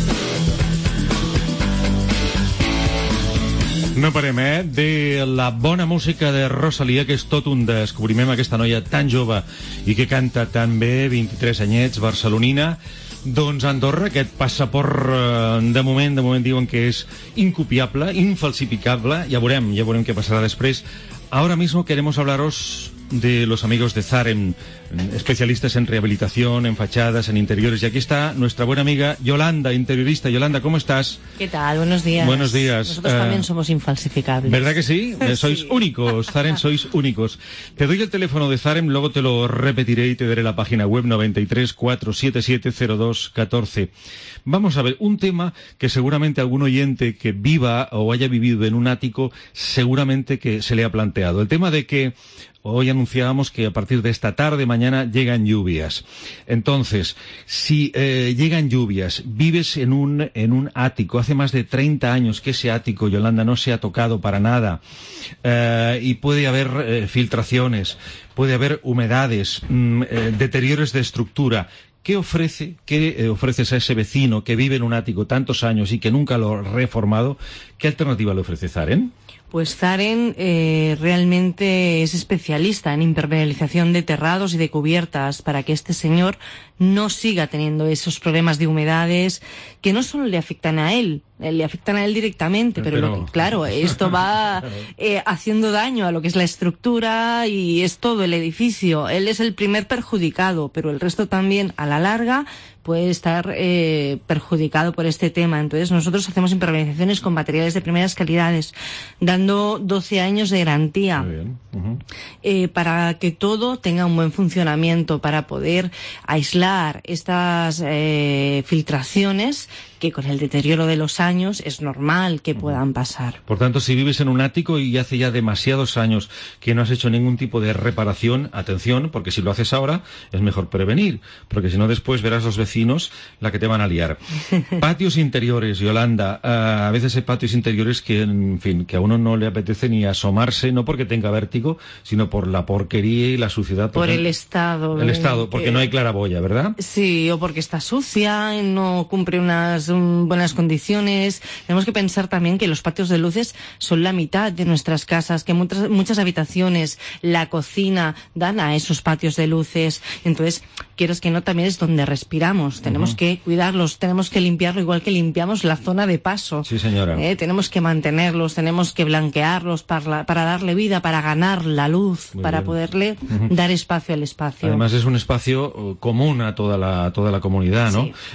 No parem, de la bona música de Rosalía, que és tot un descobriment, aquesta noia tan jove i que canta tan bé, 23 anyets, barcelonina. Doncs Andorra, aquest passaport de moment diuen que és incopiable, infalsificable, ja veurem què passarà després. Ahora mismo queremos hablaros de los amigos de Zarem, especialistas en rehabilitación, en fachadas, en interiores. Y aquí está nuestra buena amiga Yolanda, interiorista. Yolanda, ¿cómo estás?
¿Qué tal? Buenos días.
Buenos días.
Nosotros también somos infalsificables.
¿Verdad que sí? Sois únicos, Zarem, sois únicos. Te doy el teléfono de Zarem, luego te lo repetiré y te daré la página web 93 477 0214. Vamos a ver, un tema que seguramente algún oyente que viva o haya vivido en un ático seguramente que se le ha planteado. El tema de que hoy anunciábamos que a partir de esta tarde, mañana, llegan lluvias. Entonces, si llegan lluvias, vives en un ático, hace más de 30 años que ese ático, Yolanda, no se ha tocado para nada, y puede haber filtraciones, puede haber humedades, deterioros de estructura. ¿Qué ofreces a ese vecino que vive en un ático tantos años y que nunca lo ha reformado? ¿Qué alternativa le ofrece Zarem?
Pues Zarem realmente es especialista en impermeabilización de terrados y de cubiertas para que este señor no siga teniendo esos problemas de humedades que no solo le afectan a él, le afectan a él directamente, pero claro, esto va haciendo daño a lo que es la estructura y es todo el edificio. Él es el primer perjudicado, pero el resto también a la larga puede estar perjudicado por este tema. Entonces nosotros hacemos impermeabilizaciones con materiales de primeras calidades, dando 12 años de garantía.
Muy bien.
Para que todo tenga un buen funcionamiento, para poder aislar estas filtraciones que con el deterioro de los años es normal que puedan pasar.
Por tanto, si vives en un ático y hace ya demasiados años que no has hecho ningún tipo de reparación, atención, porque si lo haces ahora es mejor prevenir, porque si no después verás los vecinos la que te van a liar. Patios interiores, Yolanda, a veces hay patios interiores que, en fin, que a uno no le apetece ni asomarse, no porque tenga vértigo, sino por la porquería y la suciedad.
Por el estado.
El estado, porque no hay claraboya, ¿verdad?
Sí, o porque está sucia, no cumple unas buenas condiciones. Tenemos que pensar también que los patios de luces son la mitad de nuestras casas, que muchas habitaciones, la cocina, dan a esos patios de luces. Entonces, quieres que no, también es donde respiramos. Tenemos que cuidarlos, tenemos que limpiarlo igual que limpiamos la zona de paso.
Sí, señora.
Tenemos que mantenerlos, tenemos que blanquearlos para darle vida, para ganar la luz, para poderle dar espacio al espacio.
Además es un espacio común a toda la comunidad, ¿no?
Sí.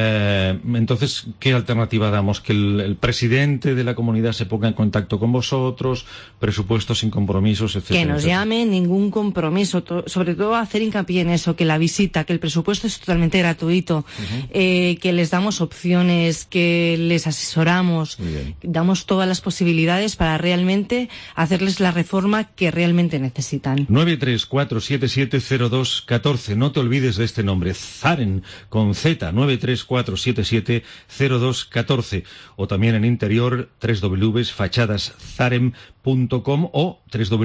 Entonces, ¿qué alternativa damos? Que el presidente de la comunidad se ponga en contacto con vosotros, presupuestos sin compromisos, etcétera.
Que nos llame, ningún compromiso, sobre todo hacer hincapié en eso, que la visita, que el presupuesto es totalmente gratuito, que les damos opciones, que les asesoramos, damos todas las posibilidades para realmente hacerles la reforma que realmente necesitan.
934770214, no te olvides de este nombre, Zarem, con Z, 934770214, o también en interior www.fachadaszarem.com o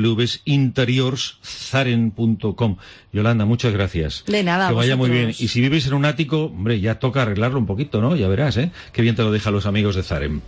www.interiorszarem.com. Yolanda, muchas gracias.
De nada.
Que vaya muy bien. Y si vives en un ático, hombre, ya toca arreglarlo un poquito, ¿no? Ya verás, qué bien te lo dejan los amigos de Zarem.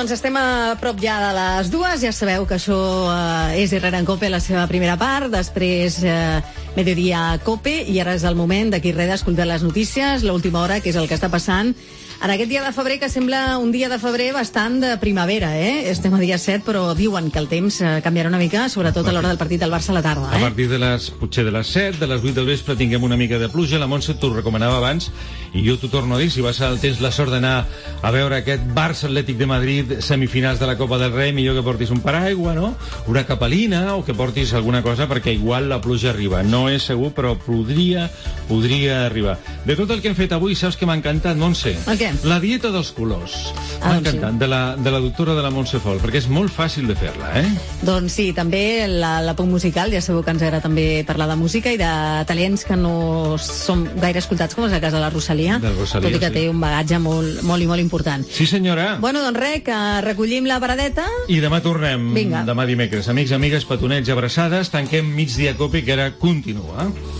Doncs estem a prop ja de les 2, ja sabeu que això és Herrera en Cope, la seva primera part, després Mediodía Cope, i ara és el moment d'aquí res d'escoltar les notícies, l'última hora, que és el que està passant en aquest dia de febrer, que sembla un dia de febrer bastant de primavera, Estem a dia 7, però diuen que el temps canviarà una mica, sobretot a l'hora del partit del Barça a la tarda,
A partir de potser de les 7, de les 8 del vespre tinguem una mica de pluja. La Montse t'ho recomanava abans, i jo t'ho torno a dir, si tens la sort d'anar a veure aquest Barça Atlètic de Madrid, semifinals de la Copa del Rei, millor que portis un paraigua, no? Una capelina, o que portis alguna cosa, perquè igual la pluja arriba. No és segur, però podria arribar. De tot el que hem fet avui, saps que m'ha encantat, Montse?
El què?
La dieta dels colors. M'ha encantat, sí. de la doctora de la Montse Fol, perquè és molt fàcil de fer-la,
Doncs sí, també la POC musical, ja sabeu que ens agrada també parlar de música i de talents que no són gaire escoltats, com és el cas de la Rosalia, tot i que té un bagatge molt, molt i molt important.
Sí, senyora.
Bueno, doncs res, que recollim la paradeta.
I demà tornem.
Vinga.
Demà dimecres. Amics, amigues, petonets, abraçades, tanquem Migdia Cope, que ara continua.